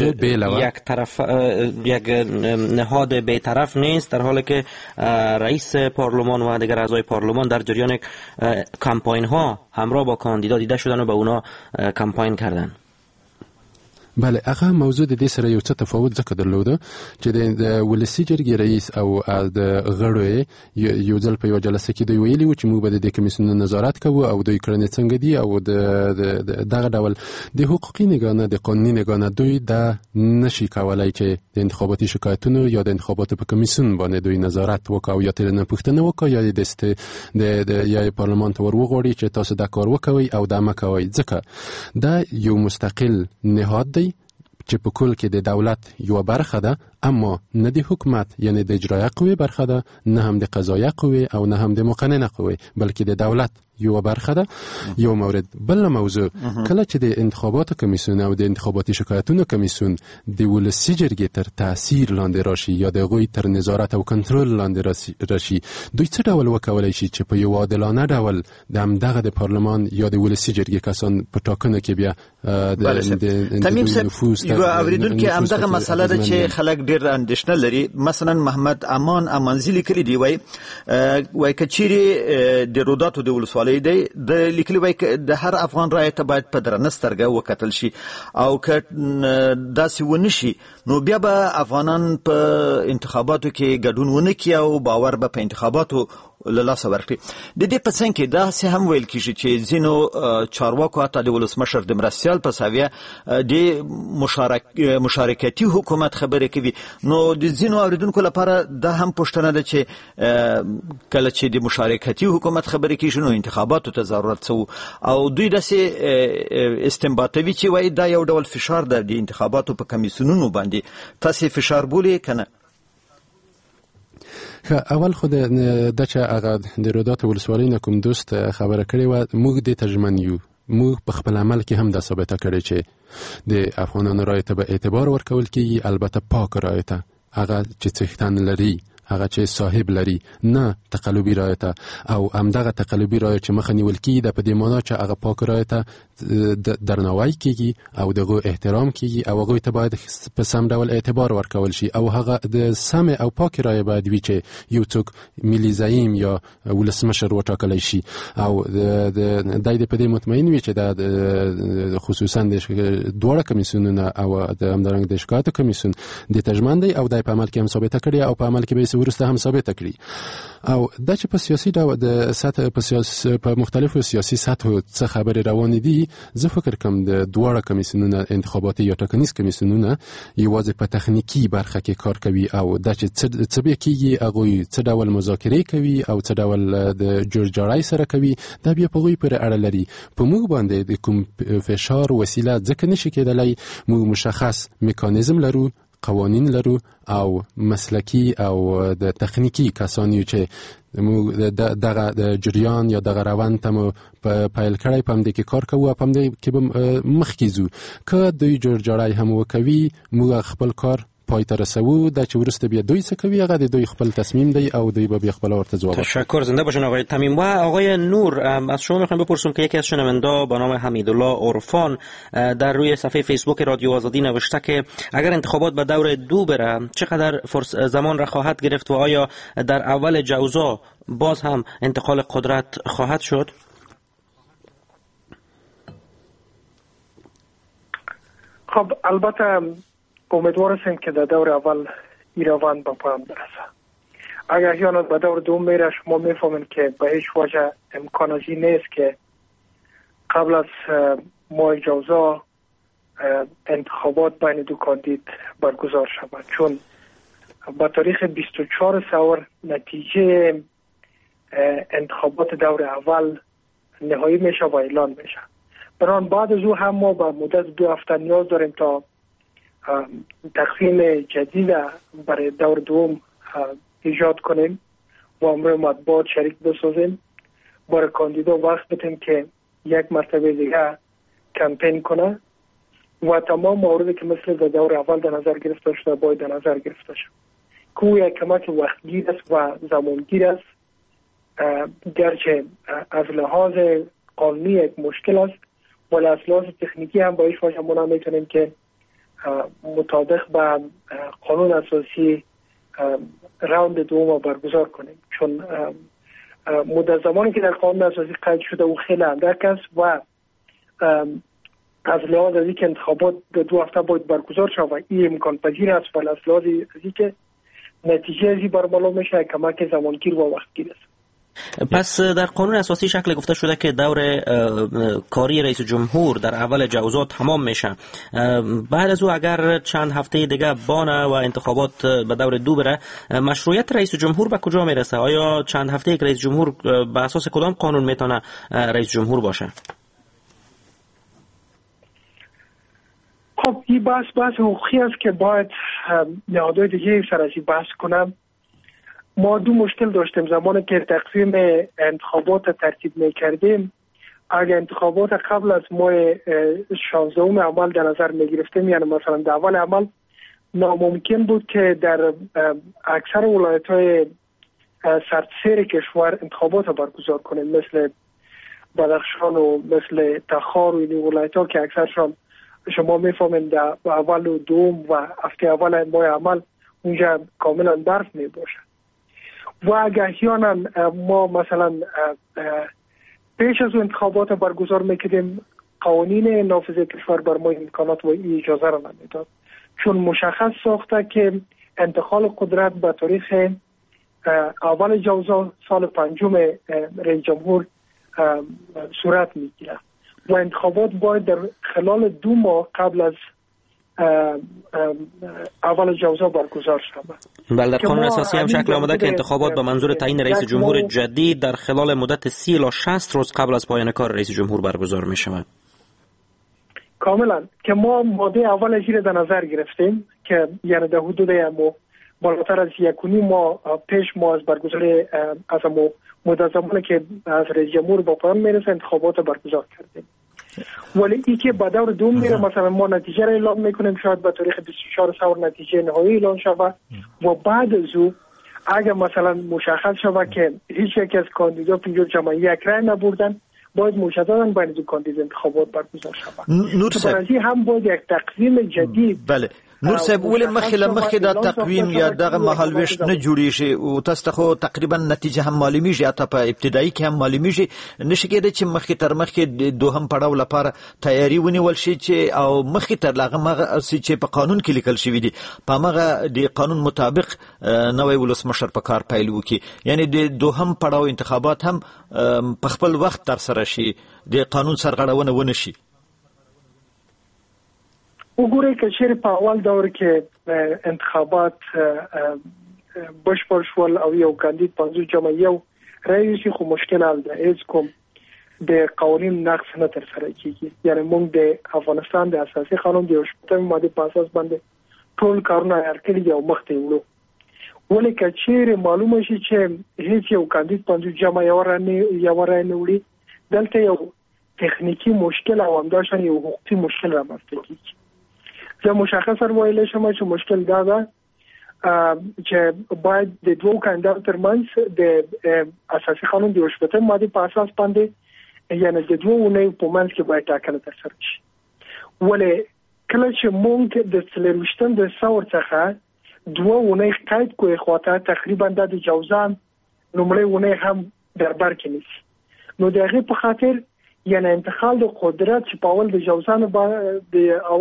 یک نهاد بی‌طرف نیست در حالی که رئیس پارلمان و دیگر اعضای پارلمان در جریان کمپاین ها همراه با کاندیدا دیده شدن و به اونا کمپاین کردن. بله هغه موضوع د دې سره یو څه تفاوت ځکه درلوده چې د ولسي جرګې رئیس او د غړو یو ځل په یو جلسه کې دوی ویلي و چې موږ به د دې کمیسیون نظارت کوو او دوی کړنې څنګه دي او دغه ډول د حقوقي نگاه د قانوني نگاه دوی دا نشي کولای چې د انتخاباتي شکایتونو یا د انتخاباتو په کمیسیون باندې دوی نظارت وکړي او یا ترنه پوښتنه وکړي یا د یا پارلمان ته ورغوري چې تاسو دا کار وکوي او دا مکوي ځکه دا یو مستقل نهاد دی چې په کل کې د دولت یو برخه ده اما نه د حکومت یعنی د اجرایه قوې برخه ده نه هم د قضایه قوې او نه هم د مقننه قوې بلکې د دولت یو برخه ده. یو مورد. بل موضوع کله چې د انتخاباتو کمیسیون او د انتخاباتي شکایتونو کمیسیون د ولسي جرګې تر تاثیر لاندې راشي یا د هغوی تر نظارت او کنټرول لاندې راشي دوی څه ډول وکولی شي چې په یو عادلانه ډول د همدغه د پارلمان یا د ولسي جرګې کسان په ټاکنو کې بیا تمیم صاحب یو اوریدونکو همدغه مسله ده چې خلک ډېر اندېښنه لري. مثلا محمد امانزي لیکلي دی وای کچيري د روداتو د ولسوالۍ دی د لیکلي وای د هر افغان رایه ته باید په درنه سترګه وکتل شي او که داسې ونه شي نو بیا به افغانان په انتخاباتو کې ګډون ونه کړي او باور به په انتخاباتو له لاسه ورکړي. د دې په څنګ کې داسې هم ویل کېږي چې ځینو چارواکو حتی د ولسمشر د مرستیال په ساویه د مشارکتي حکومت خبرې کوي. نو د ځینو اوریدونکو لپاره دا هم پوښتنه ده چې کله چې د مشارکتي حکومت خبرې کېږي نو انتخاباتو ته ضرورت څه او دوی داسې استنباطوي چې وایي دا یو ډول فشار ده د انتخاباتو په کمیسیونونو باندې. تاسې فشار بولئ که نه؟ اول خو د چې هغه د روداتو ولسوالۍ نه کوم دوست خبره کړې وه موږ دې ته ژمن یو. موږ په خپل عمل کې هم دا ثابته کړې چې د افغانانو رایې ته به اعتبار ورکول کېږي البته پاک رایې ته هغه چې څښتن لري هغه چې صاحب لري نه تقلبي رایې ته او همدغه تقلبي رایې چې مخه نیول کېږي د په دې معنا چې هغه پاک رایې ته درناوی کېږي او دغه احترام کېږي او هغوی ته باید په سم ډول اعتبار ورکول شي او هغه د سم او پاک رایې باید وي چې یو څوک ملي زعیم یا ولسمشر وټاکلی شي او دی په دې مطمئن وي چې دا خصوصا د دواړه کمیسیونونه او همدارنګه د شکایتو کمیسیون د تجمن دی او دی په عمل کې هم ثابته کړي او په عمل کې به وروسته هم ثابته کړي او دا چې په سیاسي ډول د سطح په مختلفو سیاسي سطحو څه خبرې روانې دي زه فکر کوم د دواړه کمیسیونونه انتخاباتي یا ټاکنیز کمیسیونونه یوازې په تخنیکی برخه کې کار کوي او دا چې څه به کېږي هغوی څه ډول مذاکرې کوي او څه ډول د جوړجاړی سره کوي دا بیا په هغوی پورې اړه لري. په موږ باندې د کوم فشار وسیله ځکه نشي کېدلی. موږ مشخص میکانیزم لرو قوانین لرو او مسلکی او د تخنیکی کسانی چې دغه د جریان یا دغه روند ته مو پیل کړی په همدې کې کار کوو په همدې کې به مخکې ځو که دوی جوړجاړی هم وکوي موږ خپل کار پای ته رسوو دا چې وروسته بیا دوی څه کوي هغه د دوی خپل تصمیم دی او دوی به بیا خپل ورته ځواب ورکوي. تشکر. زنده باشین آقای تمیم. و آقای نور از شما میخوایم بپرسم که یکی از شنوندا به نام حمیدالله عرفان در روی صفحه فیسبوک رادیو آزادی نوشته که اگر انتخابات به دور 2 بره چقدر زمان را خواهد گرفت و آیا در اول جوزا باز هم انتقال قدرت خواهد شد؟ خب خب البته امیدوار هستیم که در دور اول ایروان به پایان برسه. اگر احیانا به دور دوم میره شما میفهمید که به هیچ وجه امکان از این نیست که قبل از ماه جوزا انتخابات بین دو کاندید برگزار شود، چون با تاریخ 24 سور نتیجه انتخابات دور اول نهایی میشه و اعلان میشه. بران بعد از او هم ما به مدت 2 هفته نیاز داریم تا تقویم جدید برای دور دوم ایجاد کنیم و امروز مطبوعات شریک بسازیم، برای کاندیدا وقت بدیم که یک مرتبه دیگه کمپین کنه و تمام موردی که مثل در دور اول در نظر گرفته شده باید در نظر گرفته شد. که او یک کمک وقتگیر است و زمانگیر است، گرچه از لحاظ قانونی یک مشکل است ولی از لحاظ تکنیکی هم با هیچ وجه ما نمیتونیم که مطابق با قانون اساسی راوند دوم برگزار کنیم، چون مدت زمانی که در قانون اساسی قید شده او خیلی اندک است و از لحاظ از اینکه انتخابات در 2 هفته باید برگزار شود و این امکان پذیر است، ولی از لحاظ از اینکه نتیجه ازی برمالو میشه کمک زمانگیر و وقتگیر است. پس در قانون اساسی شکل گفته شده که دور کاری رئیس جمهور در اول جوزا تمام میشه، بعد از او اگر چند هفته دیگه بانه و انتخابات به دور 2 بره، مشروعیت رئیس جمهور به کجا میرسه؟ آیا چند هفته یک رئیس جمهور به اساس کدام قانون میتونه رئیس جمهور باشه؟ خب این بحث حقوقی است که باید نهادهای دیگه سر از این بحث کنم. ما 2 مشکل داشتیم زمانی که تقسیم انتخابات ترتیب میکردیم. اگر انتخابات قبل از ماه 16 عمل در نظر میگرفتیم، یعنی مثلا در اول عمل، ناممکن بود که در اکثر ولایت‌های سرتاسر کشور انتخابات برگزار کنیم، مثل بدخشان و مثل تخار و این ولایت‌ها که اکثرشان شما میفهمید در اول و دوم و هفته اول ماه عمل اونجا کاملا برف میباشه. و اگر احیانا ما مثلا پیش از انتخابات برگزار میکردیم، قوانین نافذه کشور بر ما امکانات و اجازه را نمیداد، چون مشخص ساخته که انتقال قدرت به تاریخ اول جوزا سال 5 رئیس جمهور صورت میگیره و انتخابات باید در خلال 2 ماه قبل از اول جوزا برگزار شود. بله، در قانون اساسی هم شکل آمده که انتخابات به منظور تعیین رئیس جمهور جدید در خلال مدت 30 الی 60 روز قبل از پایان کار رئیس جمهور برگزار می شود. کاملا که ما ماده اول اجیر در نظر گرفتیم که یعنی در حدود بالاتر از 1.5 ماه پیش ما از برگزاری از مدت زمانی که از رئیس جمهور با پایان میرسه انتخابات برگزار کردیم. ولی این که به دور دوم میره، مثلا ما نتیجه را اعلام میکنیم شاید به تاریخ 24 سور نتیجه نهایی اعلان شود و بعد از او اگر مثلا مشخص شود که هیچ یک از کاندیدا پینجور جمع یک رای نبردن، باید مجددا بین دو کاندید انتخابات برگزار شود. برای هم باید یک تقویم جدید. بله نور صاحب، ولې مخکې دا تقویم یا دغه مهالویش نه جوړیږي او تاسو خو تقریبا نتیجه هم معلومیږي، حتی په ابتدایي کې هم معلومیږي، نشي کېدای چې مخکې تر مخکې دوهم پړاو لپاره تیاری ونیول شي چې او مخکې تر هغه چې په قانون کې لیکل شوی دي په هغه د قانون مطابق نوی ولسمشر په کار پیل وکړي، یعنی د دوهم پړاو انتخابات هم په خپل وخت تر سره شي، د قانون سرغړونه ونه شي. وګورئ که چیرې په اول دور کې انتخابات بشپړ شول او یو کاندید 50 جمع یو رئیس خو مشکل حل ده، هیڅ کوم د قوانین نقض نه تر سره کیږي. یعنی موږ د افغانستان د اساسي قانون د 18 ماده په اساس باندې ټول کارونه هر کړي او مخ ته وړو. ولې که چیرې معلومه شي چې هیڅ یو کاندید 50 جمع یو رای نه وړي، دلته یو تخنیکی مشکل او همداشان یو حقوقي مشکل رامنځته کیږي. زه مشخصا ویلی شم چې مشکل دا ده چې باید د دوو کاندیدانو ترمنځ د اساسي قانون د 18 ماده په اساس باندې یعنی د دوو اونیو په منځ کې باید ټاکنه ترسره شي. ولې کله چې موږ د 24 د ثور څخه 2 اونۍ قید کوی خواته تقریبا د جوزان لومړی اونۍ هم در بر کې نیسي، نو دغه په خاطر یعنی انتقال د قدرت چې په اول د جوزان د اول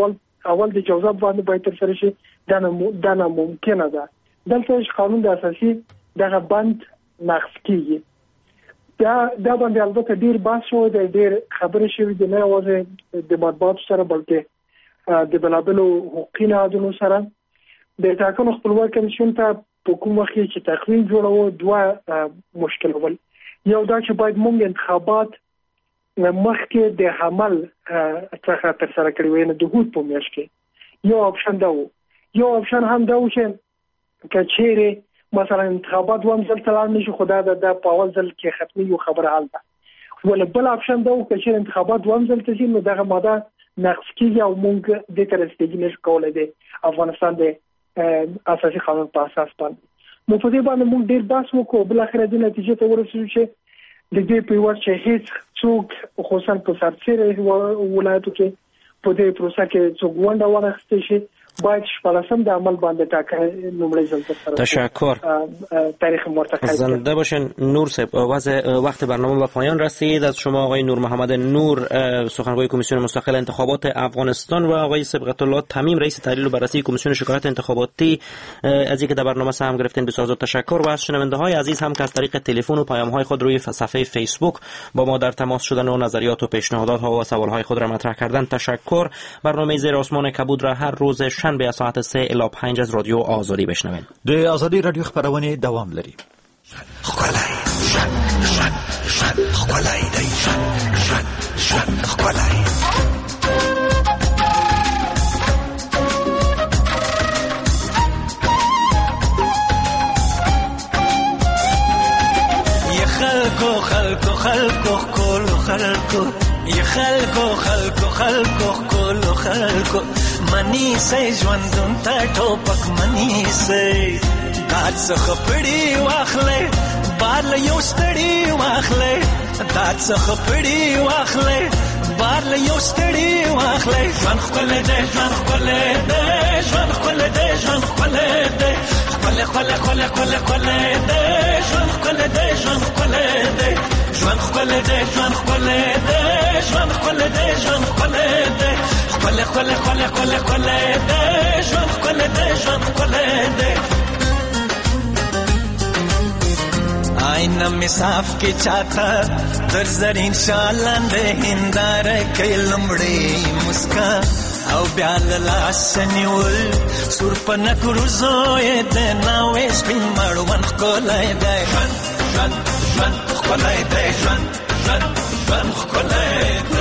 اول د جوزاب باندې باید تر سره شي دا نه ممکنه ده. دلته قانون د اساسي دغه بند نقض کیږي. دا باندې البته ډیر بحث شوی دی، ډیر خبرې شوې دي، نه یوازې د مطبوعاتو سره بلکې د بلابلو حقوقي نهادونو سره. د ټاکنو خپلواک کمیسیون ته په کوم وخت چې تقریر جوړو دوه مشکل ول. یو دا چې باید موږ انتخابات مخکې د حمل څخه تر سره کړی وي، نه د هوت په میاشت کې. یو اپشن دا و، یو اپشن هم دا و چې کچېره مثلا انتخابات وامزل تلار نشي، خدا دا په اول ځل کې ختمي یو خبره حل ده. ول بل اپشن دا و چې انتخابات وامزل ته شي، نو دغه ماده نقض کیږي او موږ د تر استګی نشو کولای د افغانستان د اساسي قانون په اساس باندې. نو په دې باندې موږ ډیر بحث وکړو، بل اخر د نتیجې ته ورسېدو چې د دې په وخت چې هیڅ څوک خصوصا په سرتیري ولایتو کې په دې پروسه کې څوک ونډه واخیستي شي، باید شپږم د عمل باندې ټاکنه لومړی ځل تر تشکر. تاریخ مرتکب زنده باشن نور صاحب. وقت برنامه به پایان رسید. از شما آقای نور محمد نور سخنگوی کمیسیون مستقل انتخابات افغانستان و آقای صبغت الله تمیم رئیس تحلیل و بررسی کمیسیون شکایات انتخاباتی از اینکه در برنامه سهم گرفتین بسیار زیاد تشکر. و از شنونده‌های عزیز هم که از طریق تلفن و پیام‌های خود روی صفحه فیسبوک با ما در تماس شدن و نظریات و پیشنهادات و سوال‌های خود را مطرح کردن تشکر. برنامه زیر آسمان کبود را هر روز شنبه از ساعت 3 الی 5 از رادیو آزادی بشنوین. د آزادی رادیو خبرونه دوام لري. خلقو كل خلقو يا خلقو كل خلقو منی سي ژوندون ته ټوپک منی سي دات څخه پړی واخلې بال یو ستړی واخلې دات څخه پړی واخلې بال یو ستړی واخلې ژوند خپل دې ژوند خپل دې ژوند خپل دې ژوند خپل دې خپل خپل خپل خپل خپل دې ژوند خپل دې ژوند خپل دې ژوند خپل دې ژوند خپل دې ژوند خپل دې ژوند خپل دې خپل خپل خپل خپل خپل دې ژوند خپل دې ژوند خپل دې آئینه می صاف کې چاته در زرین شالند هندار کې لمړې مسکا او بیا لاس نیول سور پنه کروزوې د ناوې سپین مړوند کولای دی ژوند ژوند ژوند خپلای دی ژوند ژوند ژوند خپلای